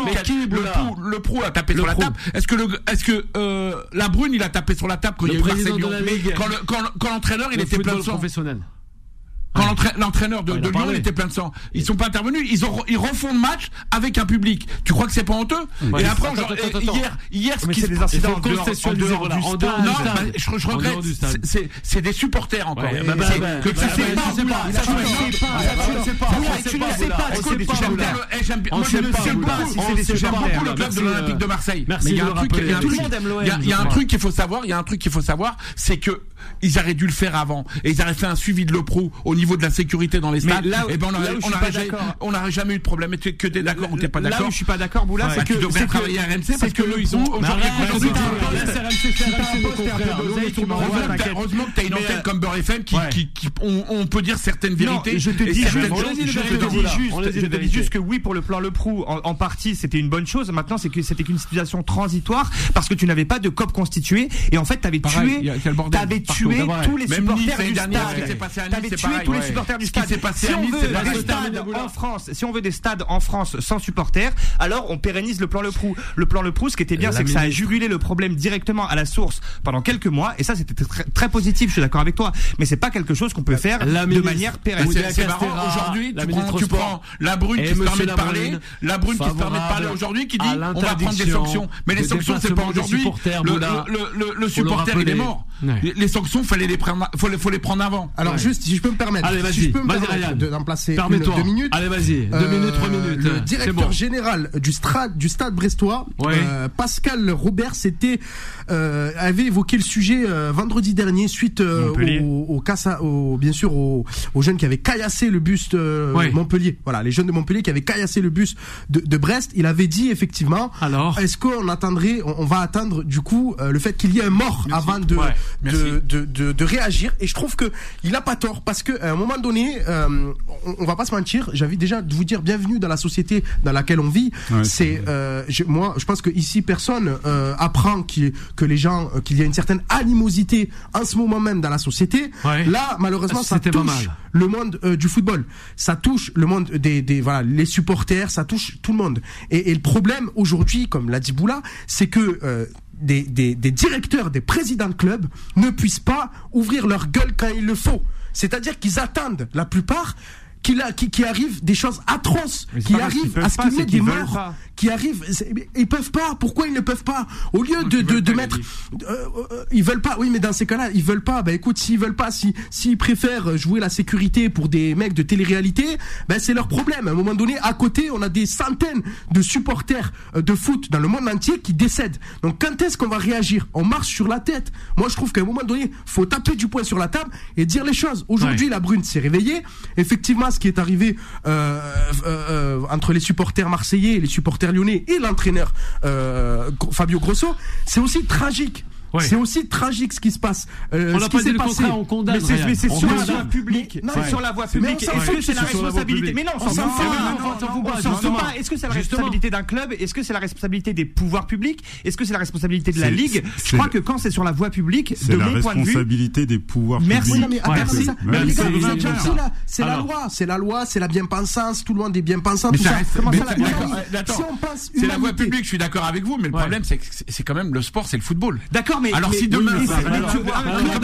Speaker 4: le Prou a tapé sur la table. Est-ce que le, est-ce que la Brune, il a tapé sur la table quand le il y a eu Marseille-Lyon. Quand, le, quand, quand l'entraîneur, il le était plein de sang.
Speaker 2: Professionnel.
Speaker 4: Quand l'entra- l'entraîneur de, de Lyon, il était plein de sang. Ils sont pas intervenus. Ils ont, ils refont le match avec un public. Tu crois que c'est pas honteux? Ouais, et après, attends, attends, attends. hier, hier, ce qui
Speaker 5: c'est des incidents en dehors, en dehors du stade.
Speaker 4: Non, bah, je, je regrette. C'est, c'est, c'est des supporters encore. Ouais, bah, bah, bah, que tu sais pas. Tu ne sais pas. Tu ne sais pas. C'est des supporters. J'aime bien. Moi, je ne sais pas si c'est des supporters. J'aime beaucoup le club de l'Olympique de Marseille. Mais il y a un truc, il y a un truc qu'il faut savoir. Il y a un truc qu'il faut savoir, c'est que ils auraient dû le faire avant. Et ils auraient fait un suivi de le Pro au niveau de la sécurité dans les stades.
Speaker 5: Là,
Speaker 4: et ben on n'aurait on n'aurait jamais eu de problème. Et que t'es d'accord ou t'es pas d'accord?
Speaker 5: Là où je suis pas d'accord, Boula, c'est que
Speaker 4: tu devrais travailler à R M C parce que eux ils ont aujourd'hui. Heureusement que t'as une antenne comme Beurre F M qui qui on peut dire certaines vérités.
Speaker 5: Je te dis je te dis juste que oui, pour le plan Le Prou, en partie c'était une bonne chose. Maintenant, c'est que c'était qu'une situation transitoire parce que tu n'avais pas de C O P constitué et en fait t'avais tué t'avais tué tous les supporters du stade. T'avais tué tous les supporters du stade. Si on veut des stades en France, si on veut des stades en France sans supporters, alors on pérennise le plan Le Prou. Le plan Le Prou, ce qui était bien, c'est que ça a jugulé le problème directement à la source pendant quelques mois, et ça c'était très, très positif. Je suis d'accord avec toi, mais c'est pas quelque chose qu'on peut faire de manière pérenne.
Speaker 4: C'est, c'est marrant. Aujourd'hui, tu prends, tu prends la Brune qui se permet de parler, la Brune qui se permet de parler aujourd'hui, qui dit on va prendre des sanctions, mais les sanctions c'est pas aujourd'hui. Le supporter il est mort. Les sanctions, fallait les prendre, faut les prendre avant.
Speaker 3: Alors juste, si je peux me permettre,
Speaker 2: allez, vas-y,
Speaker 3: si je peux me
Speaker 2: vas-y,
Speaker 3: permettre de, d'en placer une, deux minutes.
Speaker 2: Allez, vas-y, deux minutes, trois minutes.
Speaker 3: Le directeur bon. général du stade, du stade brestois, ouais. euh, Pascal Robert, s'était euh, avait évoqué le sujet euh, vendredi dernier suite euh, au, au, cassa, au bien sûr aux au jeunes qui avaient caillassé le bus de ouais. Montpellier. Voilà, les jeunes de Montpellier qui avaient caillassé le bus de, de Brest. Il avait dit effectivement. Alors, est-ce qu'on attendrait, on, on va attendre du coup euh, le fait qu'il y ait un mort Merci. avant de, ouais. de, de de, de, de réagir. Et je trouve que il a pas tort parce que à un moment donné, euh, on, on va pas se mentir. J'ai envie déjà de vous dire bienvenue dans la société dans laquelle on vit. Ouais, c'est euh, je, moi, je pense que ici personne euh, apprend qu'il, que les gens euh, qu'il y a une certaine animosité en ce moment même dans la société. Ouais. Là, malheureusement, ça C'était touche le monde euh, du football. Ça touche le monde des, des voilà les supporters. Ça touche tout le monde. Et, et le problème aujourd'hui, comme l'a dit Boula, c'est que euh, Des, des, des directeurs, des présidents de clubs ne puissent pas ouvrir leur gueule quand il le faut. C'est-à-dire qu'ils attendent, la plupart, qu'il a, qui, qui arrive des choses atroces, qui arrivent à ce qu'il y ait des morts, qui arrivent, ils peuvent pas. Pourquoi ils ne peuvent pas? Au lieu de, de, de mettre, euh, euh, ils veulent pas. Oui, mais dans ces cas-là, ils veulent pas. Bah écoute, s'ils veulent pas, si, s'ils préfèrent jouer la sécurité pour des mecs de télé-réalité, ben c'est leur problème. À un moment donné, à côté, on a des centaines de supporters de foot dans le monde entier qui décèdent. Donc quand est-ce qu'on va réagir? On marche sur la tête. Moi, je trouve qu'à un moment donné, faut taper du poing sur la table et dire les choses. Aujourd'hui, ouais. la Brune s'est réveillée. Effectivement, ce qui est arrivé euh, euh, euh, entre les supporters marseillais et les supporters lyonnais et l'entraîneur euh, Fabio Grosso, c'est aussi tragique. Ouais. C'est aussi tragique ce qui se passe.
Speaker 2: Euh, on n'a pas dit le contraire, on condamne.
Speaker 5: Mais c'est, mais c'est sur la voie publique. C'est sur la voie publique. Est-ce que c'est la responsabilité? Mais non, on s'en fout pas. Est-ce que c'est la responsabilité d'un club? Est-ce que c'est la responsabilité des pouvoirs publics? Est-ce que c'est la responsabilité de la Ligue? Je crois que quand c'est sur la voie publique, de mon point de vue,
Speaker 7: c'est la responsabilité des pouvoirs publics.
Speaker 3: Merci. C'est la loi, c'est la loi, c'est la bien-pensance. Tout le monde est bien-pensant.
Speaker 4: Comment ça, la Si on pense, c'est la voie publique. Je suis d'accord avec vous, mais le problème, c'est que c'est quand même le sport, c'est le football.
Speaker 5: D'accord. Mais,
Speaker 4: alors
Speaker 5: mais,
Speaker 4: si demain
Speaker 5: oui, tu vois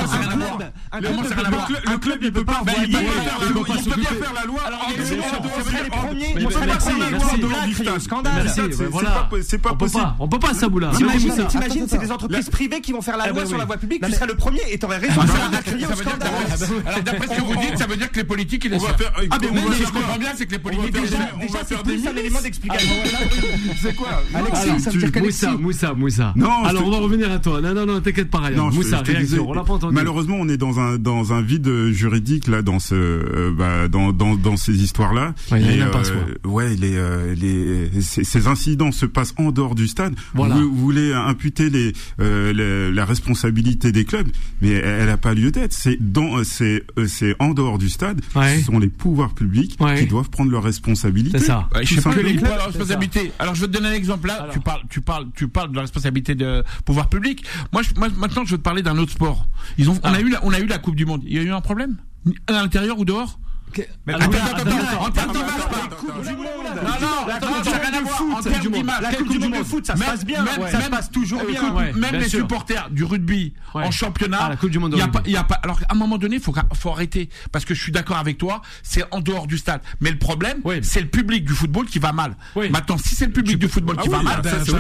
Speaker 5: un club il peut pas envoyer, il peut bien faire la loi. Alors on serait les premiers, on serait les premiers au scandale.
Speaker 2: C'est pas possible. On peut pas ça, Boula.
Speaker 5: T'imagines, c'est des entreprises privées qui vont faire la loi sur la voie publique. Tu serais le premier et t'aurais raison de crier au scandale.
Speaker 4: Alors d'après ce que vous dites, ça veut dire que les politiques ils laissent faire. Ah mais oui, je comprends bien, c'est que les politiques
Speaker 5: déjà c'est plus un élément d'explication.
Speaker 4: C'est quoi,
Speaker 3: Alexis? Ça veut dire qu'Alexis.
Speaker 2: Moussa, Moussa. Alors on va revenir à toi. Non, non, non, t'inquiète pas, Ryan. Moussa, réaction, on l'a pas entendu.
Speaker 7: Malheureusement, on est dans un dans un vide juridique là, dans ce euh, bah, dans dans dans ces histoires là.
Speaker 2: Ouais, il y a
Speaker 7: euh, ouais, les euh, les ces, ces incidents se passent en dehors du stade. Voilà. Vous, vous voulez imputer les, euh, les la responsabilité des clubs, mais elle a pas lieu d'être. C'est dans c'est c'est en dehors du stade. Ouais. Ce sont les pouvoirs publics ouais. qui doivent prendre leurs responsabilités.
Speaker 2: C'est ça.
Speaker 4: Ouais, je sais pas que les clubs la responsabilité. Alors je vais te donner un exemple là. Alors. Tu parles tu parles tu parles de la responsabilité de pouvoir public. Moi, je, moi maintenant je veux te parler d'un autre sport. Ils ont, ah. on a eu la, on a eu la Coupe du Monde. Il y a eu un problème à l'intérieur ou dehors?
Speaker 2: Mais attends, attends, attends, en termes d'image,
Speaker 5: la Coupe du Monde.
Speaker 4: Non, non, ça n'a rien à voir. En termes d'image,
Speaker 5: la Coupe du Monde de foot, ça se passe bien. Ça se passe toujours bien.
Speaker 4: Même les supporters du rugby en championnat,
Speaker 2: la Coupe du Monde.
Speaker 4: Il y a pas, il y a pas. Alors, à un moment donné, faut, faut arrêter. Parce que je suis d'accord avec toi, c'est en dehors du stade. Mais le problème, c'est le public du football qui va mal. Maintenant, si c'est le public du football qui va mal,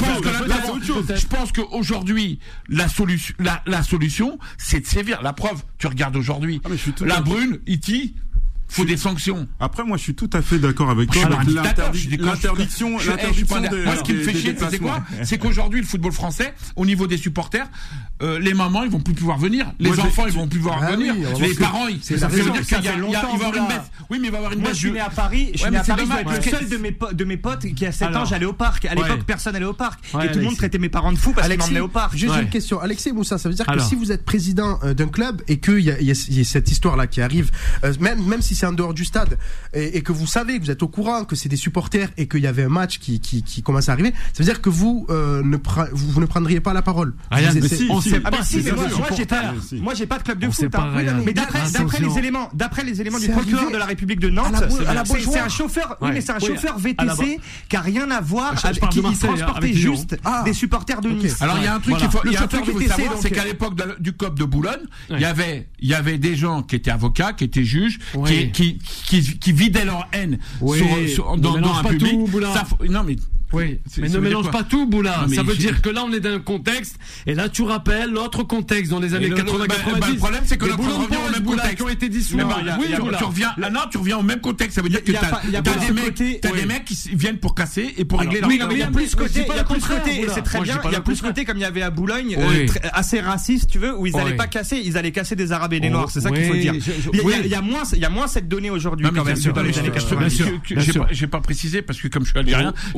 Speaker 4: je pense qu'aujourd'hui, la solution, la solution, c'est de sévir. La preuve, tu regardes aujourd'hui, la Brune, Iti. Faut des sanctions.
Speaker 7: Après, moi, je suis tout à fait d'accord avec toi. Avec l'interdiction, l'interdiction
Speaker 4: des. Moi, ce qui me fait chier, c'est quoi? C'est qu'aujourd'hui, le football français, au niveau des supporters, euh, les mamans, ils vont plus pouvoir venir. Les moi, enfants, ils vont plus pouvoir ah venir. Oui, les parents, ils.
Speaker 5: Ça veut dire qu'il y a, il va y avoir une baisse. Oui, mais il va y avoir une baisse. Moi, je suis né à Paris. Je suis né à Paris avec le seul de mes de mes potes qui a sept ans, j'allais au parc. À l'époque, personne allait au parc et tout le monde traitait mes parents de fous parce qu'ils m'emmenaient au parc.
Speaker 3: Juste une question, Alexis Moussa, ça veut dire que si vous êtes président d'un club et qu'il y a cette histoire-là qui arrive, même même si c'est en dehors du stade. Et, et que vous savez, que vous êtes au courant que c'est des supporters et qu'il y avait un match qui, qui, qui commence à arriver, ça veut dire que vous, euh, ne, pre- vous, vous ne prendriez pas la parole.
Speaker 2: Ah, mais si,
Speaker 5: on
Speaker 2: si,
Speaker 5: sait pas. Ah, si, mais moi, moi, j'ai pas, moi, j'ai pas de club de on foot. Hein. Oui, mais d'après, d'après les éléments, d'après les éléments du procureur de la République de Nantes, c'est un chauffeur, oui, mais c'est un chauffeur V T C qui a rien à voir, qui transportait juste des supporters de Nice.
Speaker 4: Alors, il y a un truc qu'il faut, il y a un truc qu'il faut savoir, c'est qu'à l'époque du C O P de Boulogne, il y avait, il y avait des gens qui étaient avocats, qui étaient juges, qui, qui, qui, qui vidaient leur haine
Speaker 2: oui, sur, sur, dans, dans un public. Tout, ça, non mais oui, mais ne mélange pas tout, Boula. Ça veut dire que là, on est dans un contexte, et là, tu rappelles l'autre contexte dans les années quatre-vingts quatre-vingt-dix.
Speaker 4: Bah, le problème, c'est que l'autre revient au même contexte.
Speaker 2: Qui ont été dissous.
Speaker 4: Oui, tu reviens, là, non, tu reviens au même contexte. Ça veut dire que t'as des mecs, t'as des mecs qui viennent pour casser et pour régler leur
Speaker 5: problème. Oui, mais il y a plus côté, il y a plus côté, et c'est très bien. Il y a plus côté comme il y avait à Boulogne, assez raciste, tu veux, où ils allaient pas casser, ils allaient casser des Arabes et des Noirs. C'est ça qu'il faut dire. Il y a moins, il y a moins cette donnée aujourd'hui quand même dans les années quatre-vingt-dix.
Speaker 4: J'ai pas précisé parce que comme je suis algérien, je vais pas préciser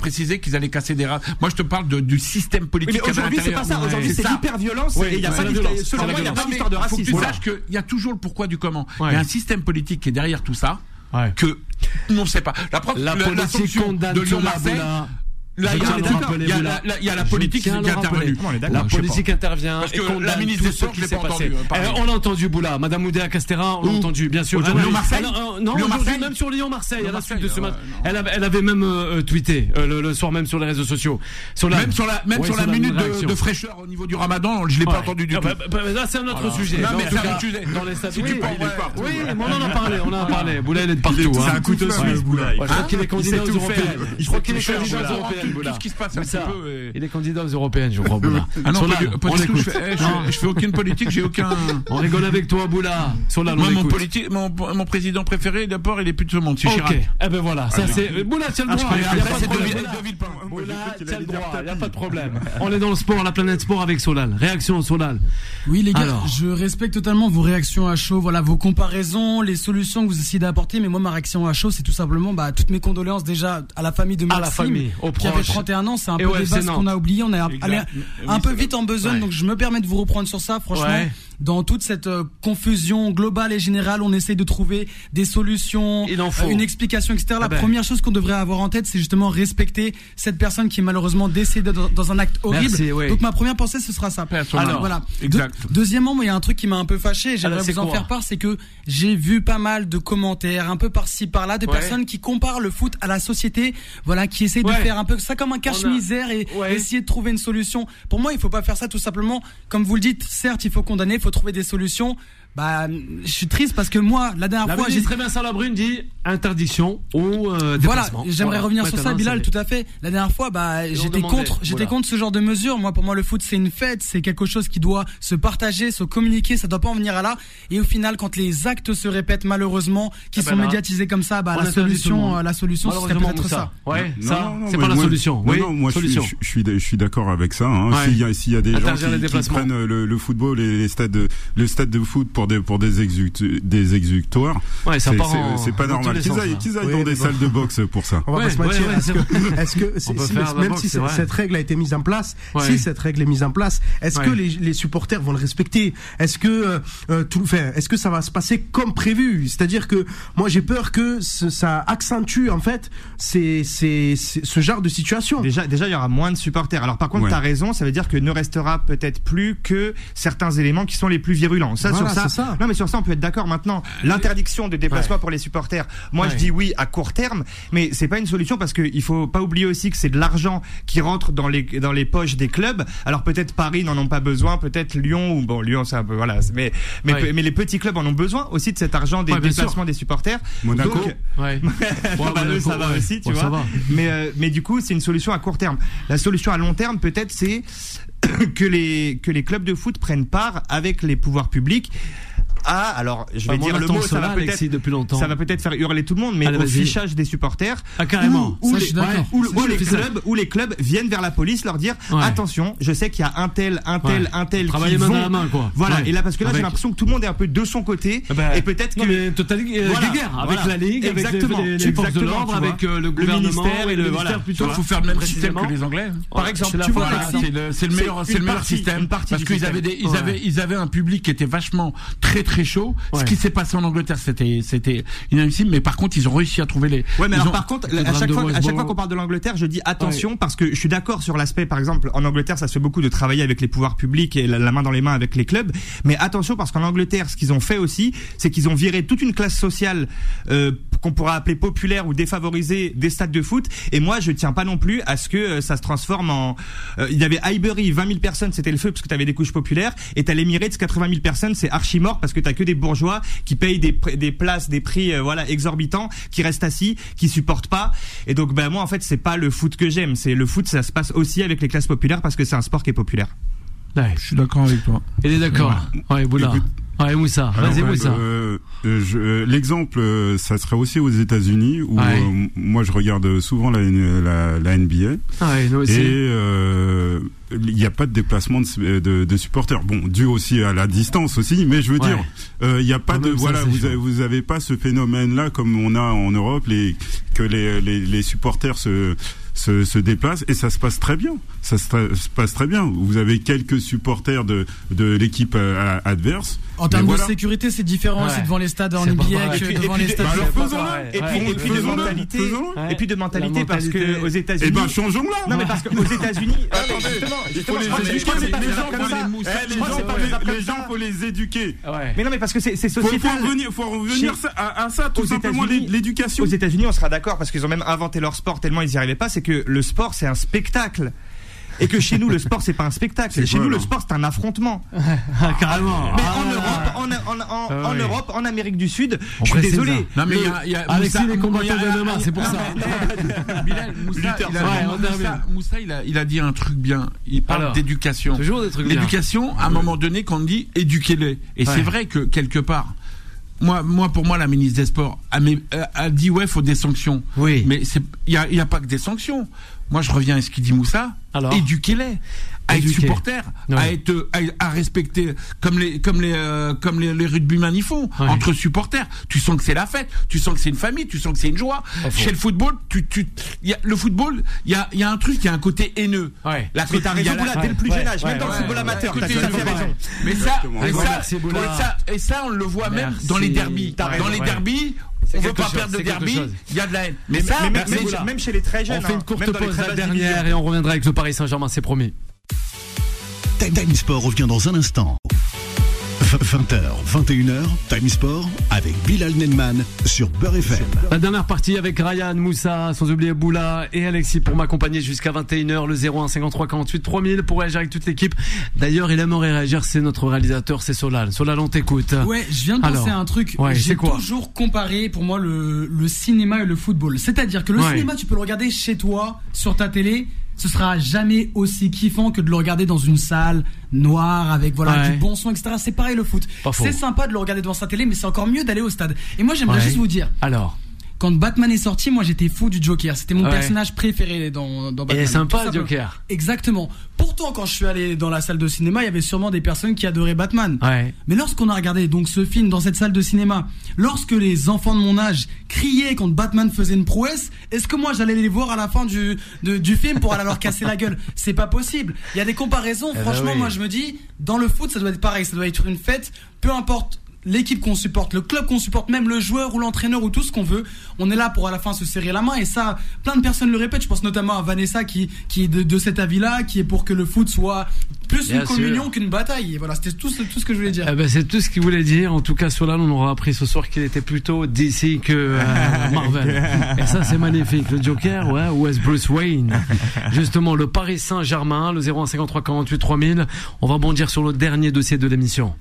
Speaker 4: précisé qu'ils allaient casser des rats. Moi, je te parle de, du système politique.
Speaker 8: Oui, mais aujourd'hui, c'est pas ça. Ouais. Aujourd'hui, c'est l'hyper-violence. Ouais, et il y a pas d'histoire de racisme.
Speaker 4: Faut que tu saches qu'il y a toujours le pourquoi du comment. Il y a un système politique qui est derrière tout ça. Ouais. Que on ne sait pas. La, preuve,
Speaker 2: la, la politique condamne de Lyon-Marseille.
Speaker 4: Là, il y, y, y, y, y a la politique qui est intervenue.
Speaker 2: La politique intervient
Speaker 4: parce que et la ministre des Sports, je l'ai pas entendu.
Speaker 2: On l'a entendu, Boula. Madame Oudéa Castéra, on l'a entendu, bien sûr.
Speaker 4: Lyon-Marseille.
Speaker 2: Non, aujourd'hui, même sur Lyon-Marseille, à la suite de ce match. Elle avait même tweeté le soir même sur les réseaux sociaux.
Speaker 4: Même sur la même sur la minute de fraîcheur au niveau du Ramadan, je l'ai pas entendu du tout.
Speaker 2: Là, c'est un autre sujet.
Speaker 4: Dans les stades,
Speaker 2: oui, mais on en a parlé, on en a parlé. Boula, il est de partout.
Speaker 5: C'est un couteau suisse, Boula.
Speaker 2: Je crois qu'il est candidat aux européennes. Je crois qu'il est candidat aux européennes.
Speaker 4: Tout ce qui se passe un petit peu. Et...
Speaker 2: Il est candidat aux européennes, je crois, Boula.
Speaker 4: Ah non, Solal, pas du tout. Je fais, je, je fais aucune politique, j'ai aucun.
Speaker 2: On rigole avec toi, Boula.
Speaker 4: Solal, moi, mon politique, mon, mon président préféré, d'abord, il est plus de ce monde, c'est
Speaker 2: okay.
Speaker 4: Chirac.
Speaker 2: Eh ben voilà, ça c'est. Boula, tiens le droit. Il y a pas de problème.
Speaker 4: Boula,
Speaker 2: tiens le droit. Il y a pas de problème. On est dans le sport, la planète sport avec Solal. Réaction, Solal.
Speaker 6: Oui, les gars, Alors. je respecte totalement vos réactions à chaud, voilà, vos comparaisons, les solutions que vous essayez d'apporter. Mais moi, ma réaction à chaud, c'est tout simplement, bah, toutes mes condoléances déjà à la famille de Maxime,
Speaker 2: à la famille, aux
Speaker 6: qui avait trente et un ans. C'est un peu des bases qu'on a oublié. On est allé un peu vite en besogne, donc je me permets de vous reprendre sur ça, franchement. Ouais. Dans toute cette euh, confusion globale et générale, on essaye de trouver des solutions, euh, une explication, et cetera. Ah la ben. première chose qu'on devrait avoir en tête, c'est justement respecter cette personne qui est malheureusement décédée dans, dans un acte horrible.
Speaker 2: Merci, oui.
Speaker 6: Donc ma première pensée, ce sera ça.
Speaker 2: Alors,
Speaker 6: voilà.
Speaker 4: Exact.
Speaker 6: De, deuxièmement, moi, il y a un truc qui m'a un peu fâché, j'aimerais
Speaker 2: Alors,
Speaker 6: vous en
Speaker 2: quoi
Speaker 6: faire part, c'est que j'ai vu pas mal de commentaires, un peu par-ci, par-là, de ouais. personnes qui comparent le foot à la société, voilà, qui essayent ouais. de faire un peu ça comme un cache-misère a... et ouais. essayer de trouver une solution. Pour moi, il faut pas faire ça tout simplement. Comme vous le dites, certes, il faut condamner, il faut trouver des solutions. Bah, je suis triste parce que moi, la dernière
Speaker 2: la
Speaker 6: fois,
Speaker 2: j'ai très bien ça. La Brune dit interdiction au euh, déplacement.
Speaker 6: Voilà, j'aimerais voilà. revenir Maintenant, sur ça, Bilal, tout à fait. La dernière fois, bah, Et j'étais contre, j'étais voilà. contre ce genre de mesures. Moi, pour moi, le foot, c'est une fête, c'est quelque chose qui doit se partager, se communiquer. Ça doit pas en venir à là. Et au final, quand les actes se répètent, malheureusement, qui ah ben sont là, médiatisés comme ça, bah, la solution, la solution, ce serait peut-être ça.
Speaker 2: Ouais, ça, c'est pas la solution. Oui,
Speaker 7: moi, je suis, je suis d'accord avec ça. S'il y a, s'il y a des gens qui prennent le football et les stades, le stade de foot pour des, pour des exu- des exutoires,
Speaker 2: ouais,
Speaker 7: c'est, c'est, c'est pas normal qu'ils aillent, qu'ils aillent oui, dans des bon. salles de boxe pour ça.
Speaker 3: On va
Speaker 2: ouais,
Speaker 3: pas se mentir.
Speaker 2: Ouais, ouais,
Speaker 3: est-ce, que, est-ce que c'est, si, même boxe, si cette règle a été mise en place, ouais. si cette règle est mise en place, est-ce ouais. que les, les supporters vont le respecter? Est-ce que euh, tout, enfin, est-ce que ça va se passer comme prévu? C'est-à-dire que moi j'ai peur que ce, ça accentue en fait c'est, c'est, c'est ce genre de situation.
Speaker 5: Déjà, déjà il y aura moins de supporters. Alors par contre, ouais. t'as raison, ça veut dire que ne restera peut-être plus que certains éléments qui sont les plus virulents. Ça
Speaker 3: voilà,
Speaker 5: sur ça,
Speaker 3: ça.
Speaker 5: Non mais sur ça on peut être d'accord maintenant. L'interdiction de déplacement ouais. pour les supporters, moi ouais. je dis oui à court terme, mais c'est pas une solution parce que il faut pas oublier aussi que c'est de l'argent qui rentre dans les dans les poches des clubs. Alors peut-être Paris n'en ont pas besoin, peut-être Lyon ou bon Lyon c'est un peu voilà, mais mais ouais. mais les petits clubs en ont besoin aussi de cet argent des ouais, déplacements des supporters.
Speaker 7: Monaco,
Speaker 5: Donc,
Speaker 2: ouais.
Speaker 5: bon, bah, Monaco, ça va ouais. aussi, tu bon, vois. Mais euh, mais du coup c'est une solution à court terme. La solution à long terme peut-être c'est que les que les clubs de foot prennent part avec les pouvoirs publics. Ah, alors je vais
Speaker 2: enfin,
Speaker 5: dire le mot, ça
Speaker 2: là,
Speaker 5: va peut-être,
Speaker 2: depuis longtemps.
Speaker 5: ça va peut-être faire hurler tout le monde, mais
Speaker 2: Allez,
Speaker 5: au
Speaker 2: vas-y.
Speaker 5: fichage des supporters,
Speaker 2: ah, carrément.
Speaker 5: Où, où,
Speaker 6: ça,
Speaker 5: les, ouais, où, où les clubs, où les clubs viennent vers la police, leur dire ouais. attention, je sais qu'il y a un tel, un tel, ouais. un tel
Speaker 2: Travailler
Speaker 5: qui
Speaker 2: main
Speaker 5: vont,
Speaker 2: dans la main, quoi.
Speaker 5: Voilà.
Speaker 2: Ouais.
Speaker 5: Et là, parce que là,
Speaker 2: avec...
Speaker 5: j'ai l'impression que tout le monde est un peu de son côté, ah bah, et peut-être que
Speaker 2: non, mais total euh,
Speaker 5: voilà.
Speaker 2: guerre avec
Speaker 5: voilà.
Speaker 2: la ligue,
Speaker 5: exactement.
Speaker 2: avec les, les, les forces de l'ordre, avec euh, le gouvernement
Speaker 5: ministère
Speaker 2: et le ministère plutôt.
Speaker 4: Il faut faire le même système que les Anglais.
Speaker 5: Par exemple, tu vois,
Speaker 4: c'est le meilleur, c'est le meilleur système parce qu'ils avaient des, ils avaient, ils avaient un public qui était vachement très très chaud. Ce qui s'est passé en Angleterre, c'était c'était inadmissible, mais par contre ils ont réussi à trouver les
Speaker 5: ouais mais
Speaker 4: alors
Speaker 5: ont, par contre à chaque fois à chaque fois qu'on parle de l'Angleterre je dis attention ouais. parce que je suis d'accord sur l'aspect par exemple en Angleterre ça se fait beaucoup de travailler avec les pouvoirs publics et la, la main dans les mains avec les clubs, mais attention parce qu'en Angleterre ce qu'ils ont fait aussi c'est qu'ils ont viré toute une classe sociale euh, qu'on pourra appeler populaire ou défavorisée des stades de foot, et moi je tiens pas non plus à ce que euh, ça se transforme en euh, il y avait Highbury vingt mille personnes c'était le feu parce que t'avais des couches populaires, et t'as l'Emirates quatre-vingt mille personnes c'est archi mort parce que t'as que des bourgeois qui payent des des places, des prix euh, voilà exorbitants, qui restent assis, qui supportent pas. Et donc ben moi en fait c'est pas le foot que j'aime, c'est le foot ça se passe aussi avec les classes populaires parce que c'est un sport qui est populaire.
Speaker 2: Ouais,
Speaker 4: je suis d'accord avec toi.
Speaker 2: Il est d'accord. Ouais, Boula. Ouais, Moussa. Vas-y,
Speaker 7: ouais,
Speaker 2: Moussa.
Speaker 7: Euh, je, euh, l'exemple, euh, ça serait aussi aux États-Unis où
Speaker 2: ouais.
Speaker 7: euh, moi je regarde souvent la, la, la N B A.
Speaker 2: Ah ouais, nous aussi.
Speaker 7: Et euh, il n'y a pas de déplacement de, de, de supporters. Bon, dû aussi à la distance aussi, mais je veux ouais. dire, euh, il n'y a pas ah, de voilà, ça, vous avez, vous avez pas ce phénomène-là comme on a en Europe, les que les les, les supporters se se, se déplacent et ça se passe très bien. Ça se, se passe très bien. Vous avez quelques supporters de, de l'équipe euh, adverse.
Speaker 6: En termes voilà. de sécurité, c'est différent aussi ouais. devant les stades en N B A que devant les stades.
Speaker 7: Alors faisons-le.
Speaker 5: Et puis, et puis de mentalité, et puis de mentalité parce que aux États-Unis.
Speaker 7: Eh ben changeons-la.
Speaker 5: Non mais parce qu'aux États-Unis,
Speaker 7: il faut les éduquer. Les gens, faut les éduquer.
Speaker 5: Mais non mais parce que c'est sociétal.
Speaker 7: Faut revenir, faut revenir à ça tout simplement l'éducation.
Speaker 5: Aux États-Unis, on sera d'accord parce qu'ils ont même inventé leur sport tellement ils n'y arrivaient pas. C'est que le sport, c'est un spectacle. Et que chez nous, le sport, c'est pas un spectacle. Chez quoi, nous, alors le sport, c'est un affrontement.
Speaker 2: Ah, carrément.
Speaker 5: Mais
Speaker 2: ah,
Speaker 5: en, Europe, en, en, en, ah, en oui. Europe, en Amérique du Sud, on je suis désolé. Ça.
Speaker 2: Non, mais il y a, y a Alexis, les combattants de demain, c'est pour ça.
Speaker 4: Bilal, Moussa, il a, ouais, Moussa, Moussa il, a, il a dit un truc bien. Il parle d'éducation.
Speaker 2: Toujours des trucs
Speaker 4: bien. L'éducation, à un moment donné, qu'on dit éduquez-les. Et ouais. c'est vrai que quelque part, Moi, moi, pour moi, la ministre des Sports a, a dit ouais, faut des sanctions.
Speaker 2: Oui.
Speaker 4: Mais il y a, y a pas que des sanctions. Moi, je reviens à ce qu'il dit Moussa. Alors, éduquez-les, à être supporters, ouais. à être, à, à respecter comme les, comme les, euh, comme les, les rugbyman y font ouais. entre supporters. Tu sens que c'est la fête, tu sens que c'est une famille, tu sens que c'est une joie. Enfin. Chez le football, tu, tu, y a le football, il y a, il y a un truc, il y a un côté haineux.
Speaker 5: Ouais. La côté, t'as raison, là, dès le plus jeune âge, même dans le football amateur, t'as tout à fait raison.
Speaker 4: Mais ça, et ça, et ça, et ça, on le voit même dans les derbys. Dans les derbys. On veut pas chose, perdre de derby, il y a de la haine.
Speaker 5: Mais, mais ça, mais, mais, même, même chez les très jeunes.
Speaker 2: On fait une courte hein, pause la dernière et on reviendra avec le Paris Saint-Germain, c'est promis.
Speaker 1: Time Sport revient dans un instant. vingt heures, vingt et une heures, Time Sport avec Bilal Nenman sur Beurre F M.
Speaker 2: La dernière partie avec Ryan, Moussa, sans oublier Boula et Alexis pour m'accompagner jusqu'à vingt et une heures, le zéro un cinquante-trois quarante-huit trois mille pour réagir avec toute l'équipe. D'ailleurs, il aimerait réagir, c'est notre réalisateur, c'est Solal. Solal, on t'écoute.
Speaker 6: Ouais, je viens de penser à un truc.
Speaker 2: Ouais,
Speaker 6: J'ai
Speaker 2: quoi
Speaker 6: toujours comparé pour moi le, le cinéma et le football. C'est-à-dire que le ouais. cinéma, tu peux le regarder chez toi, sur ta télé. Ce sera jamais aussi kiffant que de le regarder dans une salle noire avec voilà ouais. du bon son, et cetera. C'est pareil le foot. C'est sympa de le regarder devant sa télé, mais c'est encore mieux d'aller au stade. Et moi, j'aimerais ouais. juste vous dire.
Speaker 2: Alors.
Speaker 6: Quand Batman est sorti, moi j'étais fou du Joker. C'était mon ouais. personnage préféré dans, dans Batman.
Speaker 2: Et sympa le Joker.
Speaker 6: Exactement. Pourtant, quand je suis allé dans la salle de cinéma, il y avait sûrement des personnes qui adoraient Batman.
Speaker 2: Ouais.
Speaker 6: Mais lorsqu'on a regardé donc ce film dans cette salle de cinéma, lorsque les enfants de mon âge criaient quand Batman faisait une prouesse, est-ce que moi j'allais les voir à la fin du, de, du film pour aller leur casser la gueule? C'est pas possible. Il y a des comparaisons. Eh Franchement, ben oui. moi je me dis, dans le foot, ça doit être pareil. Ça doit être une fête. Peu importe l'équipe qu'on supporte, le club qu'on supporte, même le joueur ou l'entraîneur ou tout ce qu'on veut, on est là pour à la fin se serrer la main. Et ça, plein de personnes le répètent. Je pense notamment à Vanessa qui, qui est de, de cet avis-là, qui est pour que le foot soit plus Bien une sûr. communion qu'une bataille. Et voilà, c'était tout, tout ce que je voulais dire.
Speaker 2: Eh ben, c'est tout ce qu'il voulait dire. En tout cas, Solal, on aura appris ce soir qu'il était plutôt D C que euh, Marvel. Et ça, c'est magnifique. Le Joker, ouais, ou est-ce Bruce Wayne? Justement, le Paris Saint-Germain, le zéro un cinquante-trois quarante-huit trois mille. On va bondir sur le dernier dossier de l'émission.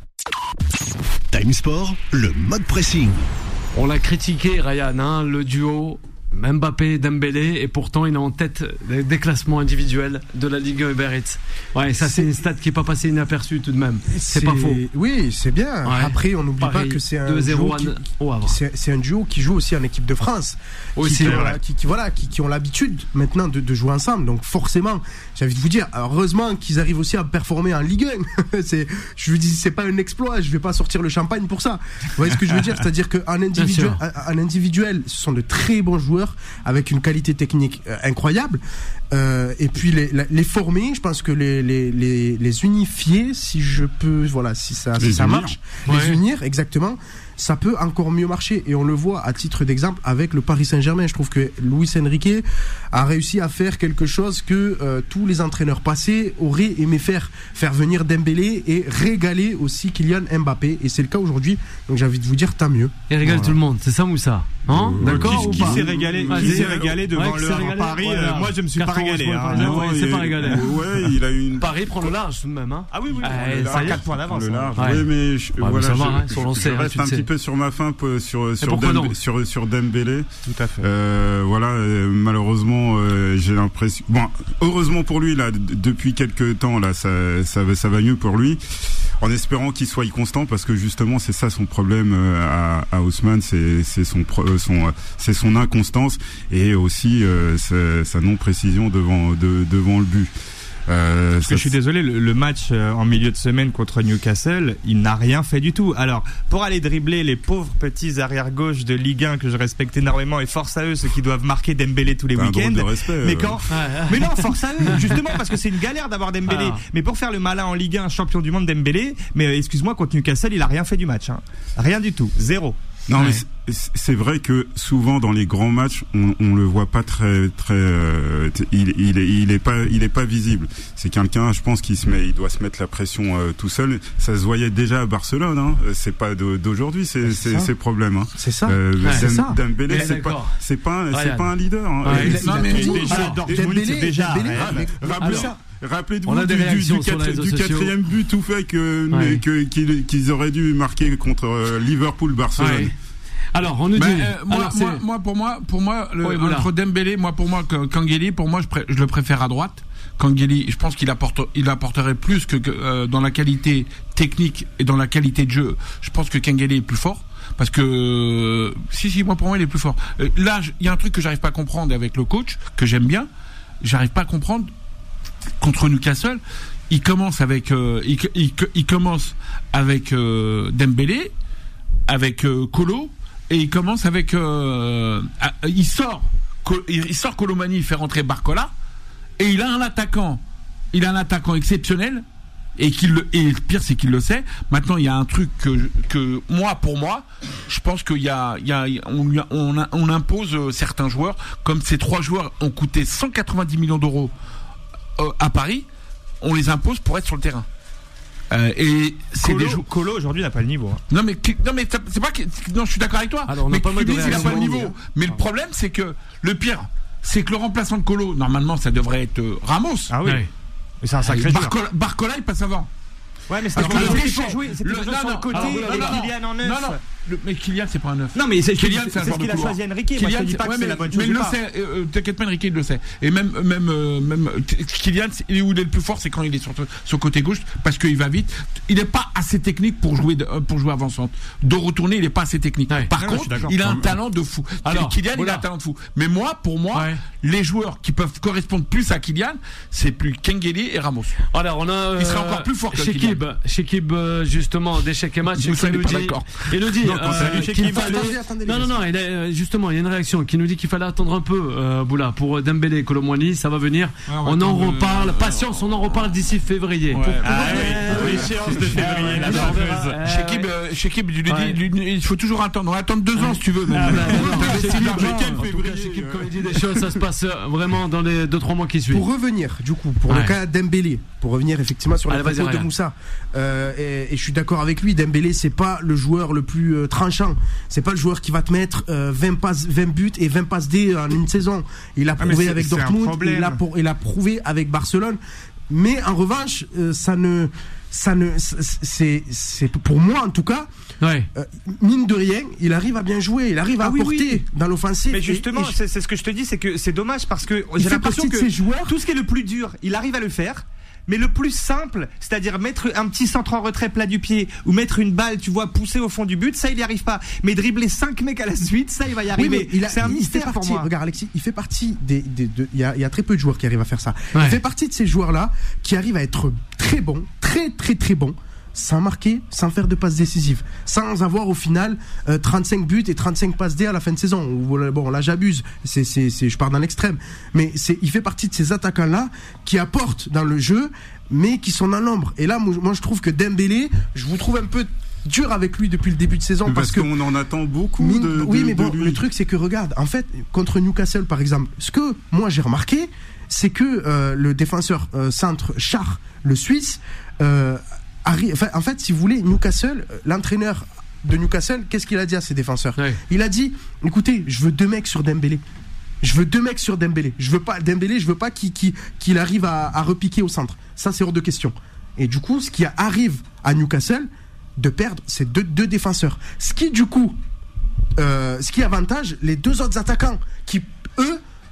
Speaker 1: Time Sport, le mode pressing.
Speaker 2: On l'a critiqué, Ryan, hein, le duo Mbappé, Dembélé, et pourtant il est en tête des classements individuels de la Ligue Uber Eats. Ouais, ça c'est une stat qui n'est pas passée inaperçue tout de même. C'est pas faux.
Speaker 3: Oui, c'est bien. Ouais. Après, on n'oublie pas que c'est un duo qui, c'est, c'est un duo qui joue aussi en équipe de France,
Speaker 2: aussi,
Speaker 3: qui,
Speaker 2: ouais.
Speaker 3: qui, qui voilà, qui, qui ont l'habitude maintenant de, de jouer ensemble. Donc forcément, j'ai envie de vous dire, heureusement qu'ils arrivent aussi à performer en Ligue un. c'est, je vous dis, c'est pas un exploit. Je vais pas sortir le champagne pour ça. Vous voyez ce que je veux dire? C'est-à-dire qu'en individuel, en individuel, ce sont de très bons joueurs avec une qualité technique euh, incroyable euh, et puis les, les former, je pense que les, les, les, les unifier, si je peux, voilà, si ça, si ça marche, ouais. les unir, exactement, ça peut encore mieux marcher. Et on le voit à titre d'exemple avec le Paris Saint-Germain. Je trouve que Luis Enrique a réussi à faire quelque chose que euh, tous les entraîneurs passés auraient aimé faire, faire venir Dembélé et régaler aussi Kylian Mbappé. Et c'est le cas aujourd'hui. Donc j'ai envie de vous dire, tant mieux.
Speaker 2: Et régale voilà. tout le monde, c'est ça Moussa, hein euh,
Speaker 5: D'accord. Qui, qui s'est régalé, ah, qui s'est régalé devant ouais, le régalé, Paris voilà. euh, Moi je me suis Carton pas régalé. Hein.
Speaker 2: Non, non, il s'est pas régalé.
Speaker 7: Ouais, il a une.
Speaker 2: Paris prend le large tout de même. Hein.
Speaker 5: Ah oui oui.
Speaker 2: Euh,
Speaker 5: ça y est, quatre points d'avance.
Speaker 7: Le large. Oui mais voilà, je reste un petit peu sur ma fin sur sur Dem, sur sur Dembélé.
Speaker 5: Tout à fait.
Speaker 7: Euh, voilà, euh, malheureusement, euh, j'ai l'impression. Bon, heureusement pour lui là, d- depuis quelques temps là, ça ça va ça va mieux pour lui. En espérant qu'il soit constant, parce que justement c'est ça son problème euh, à, à Ousmane, c'est c'est son son euh, c'est son inconstance et aussi euh, sa, sa non précision devant de, devant le but.
Speaker 5: Euh, Parce que je suis désolé, le, le match euh, en milieu de semaine contre Newcastle, il n'a rien fait du tout. Alors, pour aller dribbler les pauvres petits arrière-gauche de Ligue un que je respecte énormément, et force à eux, ceux qui doivent marquer Dembélé tous les
Speaker 7: T'as
Speaker 5: week-ends.
Speaker 7: De respect,
Speaker 5: mais
Speaker 7: euh...
Speaker 5: quand, mais non, force à eux, justement, parce que c'est une galère d'avoir Dembélé. Ah. Mais pour faire le malin en Ligue un, champion du monde Dembélé, mais euh, excuse-moi, contre Newcastle, il a rien fait du match, hein. Rien du tout, zéro.
Speaker 7: Non, ouais. mais c'est, c'est vrai que souvent dans les grands matchs, on, on le voit pas très, très. Euh, il, il, est, il est pas, il est pas visible. C'est quelqu'un, je pense, qui se met, il doit se mettre la pression euh, tout seul. Ça se voyait déjà à Barcelone. Hein. C'est pas de, d'aujourd'hui, c'est, c'est, c'est ces problèmes. Hein.
Speaker 3: C'est ça.
Speaker 7: Euh,
Speaker 3: ouais, c'est ça.
Speaker 7: Dembélé, c'est pas, c'est pas, c'est pas un leader. Hein.
Speaker 3: Ouais, il, non, il mais déjà, Dembélé, c'est déjà.
Speaker 7: Rappelez ça. Rappelez-vous du, du, du, quatre, du quatrième but tout fait que, ouais. que qu'ils, qu'ils auraient dû marquer contre euh, Liverpool, Barcelone. Ouais.
Speaker 2: Alors, on nous dit.
Speaker 4: Ben, euh, moi, Alors, moi, moi, pour moi, pour moi, le, oui, voilà. entre Dembélé, moi, pour moi, Kangeli, pour moi, je, pré- je le préfère à droite. Kangeli, je pense qu'il apporte, il apporterait plus que, que euh, dans la qualité technique et dans la qualité de jeu. Je pense que Kangeli est plus fort. Parce que euh, si, si, moi, pour moi, il est plus fort. Euh, là, il y a un truc que j'arrive pas à comprendre avec le coach, que j'aime bien. J'arrive pas à comprendre. Contre Newcastle, il commence avec, euh, il, il, il commence avec euh, Dembélé, avec euh, Kolo, et il commence avec, euh, à, il sort, il sort Colomani, il fait rentrer Barcola, et il a un attaquant, il a un attaquant exceptionnel, et qu'il le, et le pire c'est qu'il le sait. Maintenant, il y a un truc que, que moi, pour moi, je pense qu'il y a, il y a, on, on, on impose certains joueurs, comme ces trois joueurs ont coûté cent quatre-vingt-dix millions d'euros. À Paris, on les impose pour être sur le terrain. Euh, et c'est
Speaker 5: Colo,
Speaker 4: des jou-
Speaker 5: Colo aujourd'hui n'a pas le niveau. Hein.
Speaker 4: Non mais non mais c'est pas que, non je suis d'accord avec toi.
Speaker 2: Alors, on
Speaker 4: mais
Speaker 2: pas
Speaker 4: Cubis, il a pas le niveau. Hein. Mais ah. le problème c'est que le pire c'est que le remplaçant de Colo normalement ça devrait être euh, Ramos.
Speaker 5: Ah oui. Ouais. Mais c'est un sacré joueur.
Speaker 4: Barcola, Barcola il passe avant.
Speaker 5: Ouais, mais c'est parce que le déchet joué, c'était le, sur le côté et Kylian en neuf. Non, non,
Speaker 4: le, mais Kylian c'est pas un neuf.
Speaker 5: Non, mais c'est,
Speaker 4: Kylian,
Speaker 5: c'est, c'est, c'est ce qu'il a choisi Enrique. Kylian, moi, je te dis pas que c'est la bonne chose.
Speaker 4: Mais il le sait, euh, t'inquiète pas, Enrique il le sait. Et même, même, euh, même Kylian, où il est le plus fort, c'est quand il est sur sur côté gauche, parce qu'il va vite. Il n'est pas assez technique pour jouer de, pour jouer avant-centre. De retourner, il n'est pas assez technique. Ouais. Par ouais, contre, il a un talent de fou. Alors, Kylian, voilà. il a un talent de fou. Mais moi, pour moi, ouais. les joueurs qui peuvent correspondre plus à Kylian, c'est plus Kangeli et Ramos.
Speaker 2: Alors, on a.
Speaker 4: Euh, il sera encore plus fort que
Speaker 2: chez
Speaker 4: Kylian.
Speaker 2: Kib, chez Kib, justement, d'échecs et matchs.
Speaker 4: Vous
Speaker 2: qui nous dit,
Speaker 4: il
Speaker 2: nous dit euh, qu'il fallait. Non, non, non. Il a, justement, il y a une réaction qui nous dit qu'il fallait attendre un peu, euh, Boula, pour Dembélé et Colomwani. Ça va venir. Ouais, on, on en reparle. Euh, Patience, on en reparle d'ici février.
Speaker 5: Ouais. Pour, ah, oui, l'échéance de février, la fameuse.
Speaker 4: Chez Kib, chez Kib, lui dit, il faut toujours attendre. On va attendre deux ans si tu veux.
Speaker 2: Chez Kib, quand il dit des choses, ça se passe vraiment dans les deux trois mois qui suivent.
Speaker 3: Pour revenir, du coup, pour le cas Dembélé, pour revenir effectivement sur la propos de Moussa, et je suis d'accord avec lui. Dembélé, c'est pas le joueur le plus euh, tranchant. C'est pas le joueur qui va te mettre euh, vingt passes, vingt buts et vingt passes D en une saison. Il a prouvé ah, avec Dortmund, il a, pour, il a prouvé avec Barcelone. Mais en revanche, euh, ça ne, ça ne, c'est, c'est pour moi en tout cas.
Speaker 2: Ouais.
Speaker 3: Euh, mine de rien, il arrive à bien jouer, il arrive à ah, apporter oui, oui. dans l'offensive.
Speaker 5: Mais justement, et, et c'est, c'est ce que je te dis, c'est que c'est dommage parce que j'ai l'impression que
Speaker 3: ces joueurs,
Speaker 5: tout ce qui est le plus dur, il arrive à le faire. Mais le plus simple, c'est-à-dire mettre un petit centre en retrait plat du pied ou mettre une balle, tu vois, poussée au fond du but, ça il n'y arrive pas. Mais dribbler cinq mecs à la suite, ça il va y arriver. Oui, il a, c'est un mystère
Speaker 3: partie,
Speaker 5: pour moi.
Speaker 3: Regarde Alexis, il fait partie des, des, des il y a, il y a très peu de joueurs qui arrivent à faire ça. Ouais. Il fait partie de ces joueurs-là qui arrivent à être très bons, très très très bons, sans marquer, sans faire de passes décisives, sans avoir au final euh, trente-cinq buts et trente-cinq passes D à la fin de saison. Bon, là j'abuse, c'est, c'est, c'est, je pars dans l'extrême, mais c'est, il fait partie de ces attaquants-là qui apportent dans le jeu, mais qui sont dans l'ombre. Et là, moi je trouve que Dembélé, je vous trouve un peu dur avec lui depuis le début de saison
Speaker 7: parce, parce
Speaker 3: que
Speaker 7: qu'on en attend beaucoup mine, de, de,
Speaker 3: oui mais bon
Speaker 7: de lui.
Speaker 3: Le truc c'est que regarde, en fait contre Newcastle par exemple, ce que moi j'ai remarqué, c'est que euh, le défenseur euh, centre Char, le Suisse, euh, arrive, enfin, en fait si vous voulez, Newcastle, l'entraîneur de Newcastle, qu'est-ce qu'il a dit à ses défenseurs? Ouais. Il a dit, écoutez, je veux deux mecs sur Dembélé. Je veux deux mecs sur Dembélé. Je veux pas Dembélé, je veux pas qu'il, qu'il, qu'il arrive à, à repiquer au centre. Ça, c'est hors de question. Et du coup, ce qui arrive à Newcastle, de perdre, c'est deux, deux défenseurs. Ce qui, du coup, euh, ce qui avantage les deux autres attaquants qui, eux,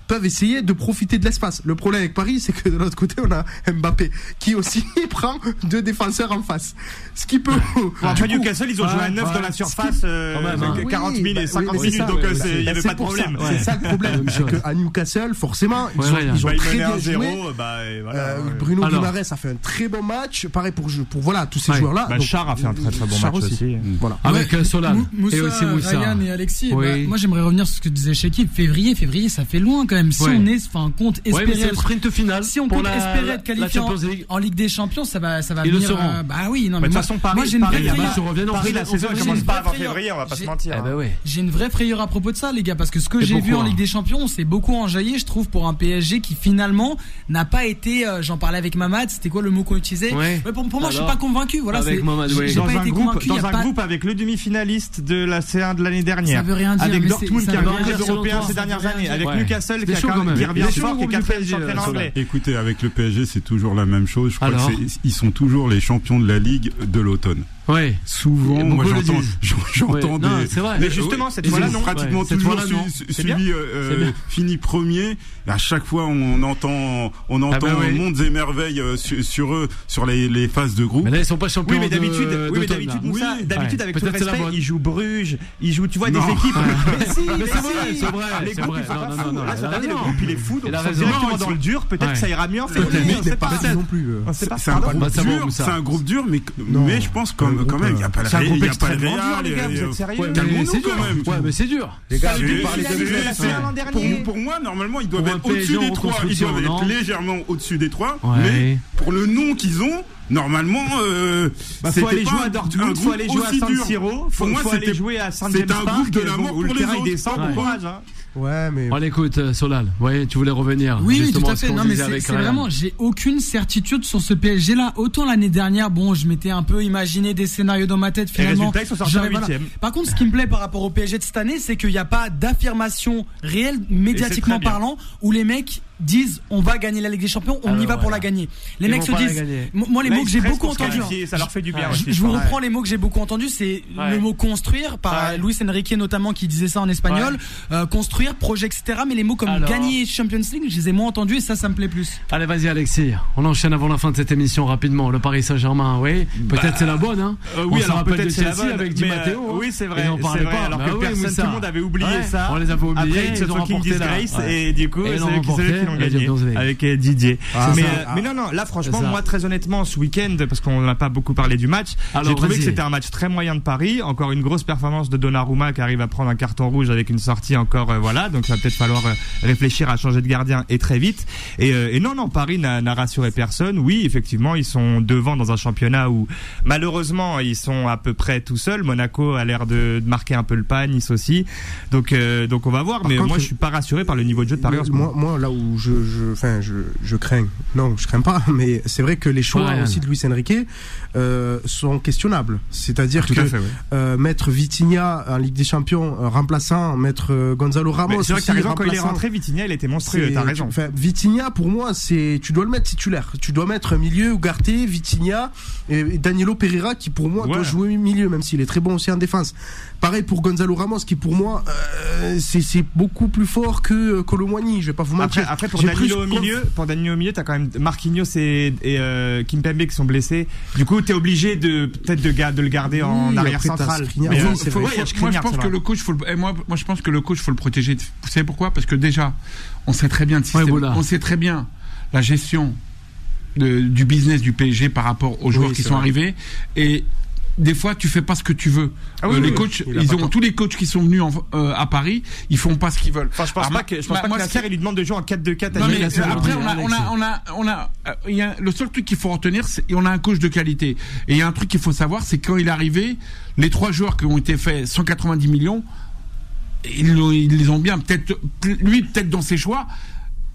Speaker 3: peuvent essayer de profiter de l'espace. Le problème avec Paris, c'est que de l'autre côté, on a Mbappé qui aussi prend deux défenseurs en face. Ce qui peut.
Speaker 5: Après Newcastle, ils ont joué à neuf dans la surface quarante minutes, cinquante minutes, donc il n'y avait pas de problème.
Speaker 3: C'est ça le problème. C'est qu'à Newcastle, forcément, ils ont, ils ont très bien joué. Bruno Guimaraes a fait un très bon match. Pareil pour pour voilà tous ces joueurs-là.
Speaker 5: Char a fait un très très bon match aussi.
Speaker 2: Voilà. Avec Solal
Speaker 6: et aussi Moussa, Ryan et Alexis. Moi, j'aimerais revenir sur ce que disait Shekib. Février, février, ça fait loin quand même. Si on est, enfin, compte espérer.
Speaker 2: C'est le sprint final.
Speaker 6: Si on compte espérer être qualifié en Ligue des Champions, ça va, ça va
Speaker 2: venir.
Speaker 6: Ils le seront. Bah oui, non mais
Speaker 5: de toute façon, Paris,
Speaker 6: moi j'ai une vraie
Speaker 5: frayeur. Paris, la saison commence pas avant février, on va pas se mentir.
Speaker 6: J'ai une vraie frayeur à propos de ça, les gars, parce que ce que j'ai vu en Ligue des Champions, c'est beaucoup enjaillé, je trouve, pour un P S G qui finalement n'a pas été. J'en parlais avec Mamad. C'était quoi le mot qu'on utilisait? Pour moi, je suis pas convaincu. Voilà, c'est.
Speaker 5: Dans un groupe, dans un groupe avec le demi-finaliste de la C un de l'année dernière.
Speaker 6: Ça veut rien dire.
Speaker 5: Avec Dortmund qui a gagné les Européens ces dernières années, avec Newcastle qui revient fort, qui est quatrième champion anglais.
Speaker 7: Écoutez, avec le P S G, c'est toujours la même chose. Je crois qu'ils sont toujours les champions de la Ligue de l'automne.
Speaker 2: Ouais.
Speaker 7: Souvent, moi j'entends, j'entends
Speaker 2: ouais.
Speaker 7: des.
Speaker 2: Non, c'est vrai.
Speaker 5: Mais justement, cette fois-là, non.
Speaker 7: Pratiquement
Speaker 2: ouais.
Speaker 7: toujours
Speaker 2: su,
Speaker 7: celui euh, fini premier. Et à chaque fois, on entend, on entend ah bah oui. mondes et merveilles sur, sur eux, sur les, les phases de groupe.
Speaker 2: Mais là, ils sont pas champions.
Speaker 5: Oui, mais d'habitude,
Speaker 2: de,
Speaker 5: oui, mais d'habitude, Moussa,
Speaker 2: oui.
Speaker 5: d'habitude,
Speaker 2: ouais.
Speaker 5: avec tout le respect, ils jouent Bruges, ils jouent, tu vois, des équipes.
Speaker 2: Mais si, mais c'est vrai, c'est vrai.
Speaker 5: Les groupes, ils sont pas fous. Là, cette année,
Speaker 2: le
Speaker 5: groupe, il est fou. Donc, ils sont directement dans le dur. Peut-être que ça ira mieux en février.
Speaker 3: Peut-être non plus.
Speaker 7: C'est un groupe dur. C'est un groupe dur, mais mais je pense quand même, il y a pas le pas le Real,
Speaker 5: les gars, vous êtes sérieux?
Speaker 2: Ouais, mais c'est dur quand même. Ouais, mais c'est dur.
Speaker 7: Les gars, pour moi, normalement, ils doivent être au-dessus des trois. Ils doivent être légèrement au-dessus des trois. Mais pour le nom qu'ils ont, normalement, euh,
Speaker 5: bah, faut aller jouer à Dortmund, faut aller jouer à San Siro, faut, faut aller jouer à Saint James Park.
Speaker 7: C'est un groupe de la mort pour les autres.
Speaker 3: Ouais, mais.
Speaker 2: On écoute, Solal. Ouais, tu voulais revenir.
Speaker 6: Oui, oui, tout à fait. Non, mais c'est, c'est vraiment, j'ai aucune certitude sur ce P S G-là. Autant l'année dernière, bon, je m'étais un peu imaginé des scénarios dans ma tête, finalement.
Speaker 5: Et résultat, ils sont sortis en huitième.
Speaker 6: Par contre, ce qui me plaît par rapport au P S G de cette année, c'est qu'il n'y a pas d'affirmation réelle, médiatiquement parlant, où les mecs disent on va gagner la Ligue des Champions, on ah y va voilà. pour la gagner. Les Ils mecs se disent, moi les Là, mots que j'ai beaucoup entendus,
Speaker 5: ça leur fait du bien.
Speaker 6: Je, je vous reprends les mots que j'ai beaucoup entendus, c'est ouais. le mot construire par ouais. Luis Enrique notamment qui disait ça en espagnol, ouais. euh, construire, projet, et cetera. Mais les mots comme Alors... gagner Champions League, je les ai moins entendus et ça, ça me plaît plus.
Speaker 2: Allez, vas-y Alexis, on enchaîne avant la fin de cette émission rapidement. Le Paris Saint-Germain, oui, peut-être bah, c'est la bonne, hein.
Speaker 5: Euh, oui, on alors peut-être c'est la bonne
Speaker 2: avec Di Matteo.
Speaker 5: Euh, oui, c'est vrai, c'est vrai. Alors que personne, tout le monde avait oublié ça.
Speaker 2: On les avait oubliés.
Speaker 5: Après, ils ont remporté disgrace et du coup, c'est eux qui l'ont gagné. Avec Didier. Ah, mais, euh, mais non, non, là franchement, moi très honnêtement, ce week-end, parce qu'on n'a pas beaucoup parlé du match, Alors, j'ai trouvé vas-y. que c'était un match très moyen de Paris. Encore une grosse performance de Donnarumma qui arrive à prendre un carton rouge avec une sortie encore, euh, voilà. Donc, il va peut-être falloir euh, réfléchir à changer de gardien et très vite. Et, euh, et non, non, Paris n'a, n'a rassuré personne. Oui, effectivement, ils sont devant dans un championnat où malheureusement ils sont à peu près tout seuls. Monaco a l'air de, de marquer un peu le pas, Nice aussi. Donc, euh, donc on va voir. Par mais contre, moi, je suis pas rassuré par le niveau de jeu de Paris.
Speaker 3: Moi, moi, moi là où je, je, enfin, je je crains, non, je crains pas, mais c'est vrai que les choix ouais, aussi de Luis Enrique euh, sont questionnables. C'est-à-dire Tout que fait, ouais. euh, mettre Vitinha en Ligue des Champions euh, remplaçant, mettre euh, Gonzalo Ramos. Mais
Speaker 5: c'est vrai que t'as raison, quand il est rentré, Vitinha, il était monstrueux. T'as raison.
Speaker 3: Enfin, Vitinha, pour moi, c'est, tu dois le mettre titulaire. Tu dois mettre milieu Ugarte, Vitinha et, et Danilo Pereira qui pour moi ouais. doit jouer milieu, même s'il est très bon aussi en défense. Pareil pour Gonzalo Ramos qui pour moi euh, c'est, c'est beaucoup plus fort que Colomwani. Je vais pas vous mentir.
Speaker 5: Après, après pour J'ai Danilo au milieu, pour Danilo au milieu, t'as quand même Marquinhos et, et euh, Kimpembe qui sont blessés. Du coup, t'es obligé de peut-être de, de le garder en oui, arrière central.
Speaker 4: Mais euh, faut, ouais, moi, je pense que le coach, faut le, moi, moi, je pense que le coach, faut le protéger. Vous savez pourquoi ? Parce que déjà, on sait très bien, le système, ouais, voilà. on sait très bien la gestion de, du business du P S G par rapport aux joueurs oui, qui sont vrai. arrivés et des fois, tu fais pas ce que tu veux. Ah oui, euh, les oui, coachs, oui, ils ont tous les coachs qui sont venus en, euh, à Paris, ils font pas ce qu'ils veulent.
Speaker 5: Enfin, je pense Alors, pas que je pense bah, pas moi, que Nasser, il lui demande de jouer en quatre deux quatre.
Speaker 4: Non mais euh, après on a on a on a on a il y a le seul truc qu'il faut retenir, c'est on a un coach de qualité. Et il y a un truc qu'il faut savoir, c'est quand il est arrivé, les trois joueurs qui ont été faits cent quatre-vingt-dix millions, ils, ils les ont bien peut-être lui peut-être dans ses choix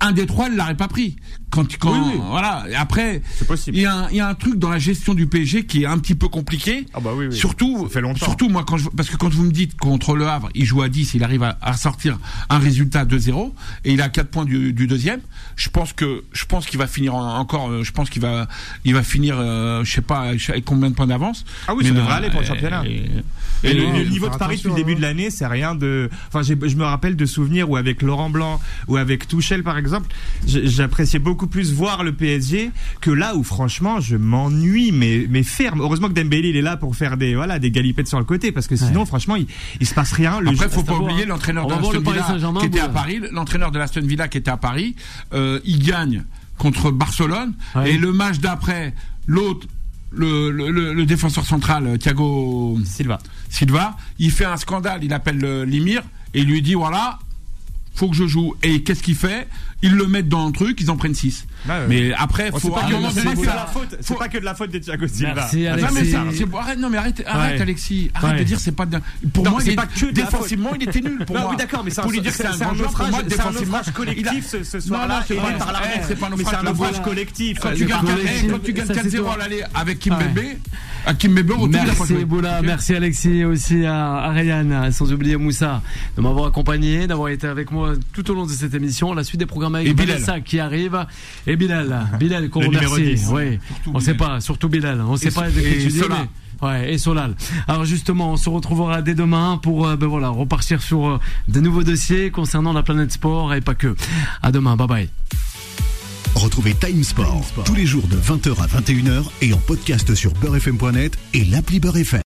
Speaker 4: un des trois ne l'aurait pas pris. Quand, quand, oui, oui. voilà. Et après, il y a un, il y a un truc dans la gestion du P S G qui est un petit peu compliqué.
Speaker 5: Ah bah oui, oui.
Speaker 4: Surtout, ça fait longtemps. Surtout moi, quand je, parce que quand vous me dites contre le Havre, il joue à dix, il arrive à, à sortir un résultat deux zéro et il a quatre points du, du deuxième. Je pense que, je pense qu'il va finir en, encore, je pense qu'il va, il va finir, euh, je sais pas, avec combien de points d'avance.
Speaker 5: Ah oui, mais ça devrait aller pour le championnat. Et, et, et le, le niveau de Paris depuis le début de l'année, c'est rien de, enfin, j'ai, je me rappelle de souvenirs où avec Laurent Blanc ou avec Tuchel par exemple, j'appréciais beaucoup plus voir le P S G que là où franchement je m'ennuie mais mais ferme. Heureusement que Dembélé il est là pour faire des voilà des galipettes sur le côté parce que sinon ouais. franchement il il se passe rien.
Speaker 4: Le Après faut pas oublier l'entraîneur de l'Aston Villa qui était à Paris, l'entraîneur de l'Aston Villa qui était à Paris, euh, il gagne contre Barcelone ouais. et le match d'après l'autre Le, le, le, le défenseur central Thiago
Speaker 5: Silva
Speaker 4: Silva il fait un scandale, il appelle euh, l'émir et il lui dit voilà faut que je joue et qu'est-ce qu'il fait, ils le mettent dans un truc, ils en prennent six. Ah ouais. Mais après
Speaker 5: faut oh, c'est pas, que, c'est pas que de la faute c'est faut... pas que de la faute de Thiago Silva.
Speaker 2: Merci,
Speaker 4: non mais ça, c'est... arrête non mais arrête arrête ouais. Alexis arrête ouais. de dire c'est pas de... pour non, moi c'est il... pas que défensivement il était nul pour
Speaker 5: non,
Speaker 4: moi.
Speaker 5: Oui d'accord mais c'est
Speaker 4: un,
Speaker 5: lui dire
Speaker 4: c'est
Speaker 5: un,
Speaker 4: un naufrage défensivement
Speaker 5: collectif ce, ce soir-là
Speaker 4: c'est pas un naufrage collectif quand tu gagnes quatre zéro à l'aller avec Kimpembe à Kimpembe au retour.
Speaker 2: Merci Boula, merci Alexis aussi à Ryan, sans oublier Moussa de m'avoir accompagné, d'avoir été avec moi tout au long de cette émission. La suite des programmes avec Vanessa qui arrive et Bilal, Bilal qu'on remercie. Oui, on sait pas, surtout Bilal, on sait pas de qui tu dis. Ouais, et Solal. Alors justement, on se retrouvera dès demain pour euh, ben voilà, repartir sur euh, de nouveaux dossiers concernant la planète sport et pas que. À demain, bye bye.
Speaker 1: Retrouvez Time Sport tous les jours de vingt heures à vingt et une heures et en podcast sur beurre f m point net et l'appli Beurre F M.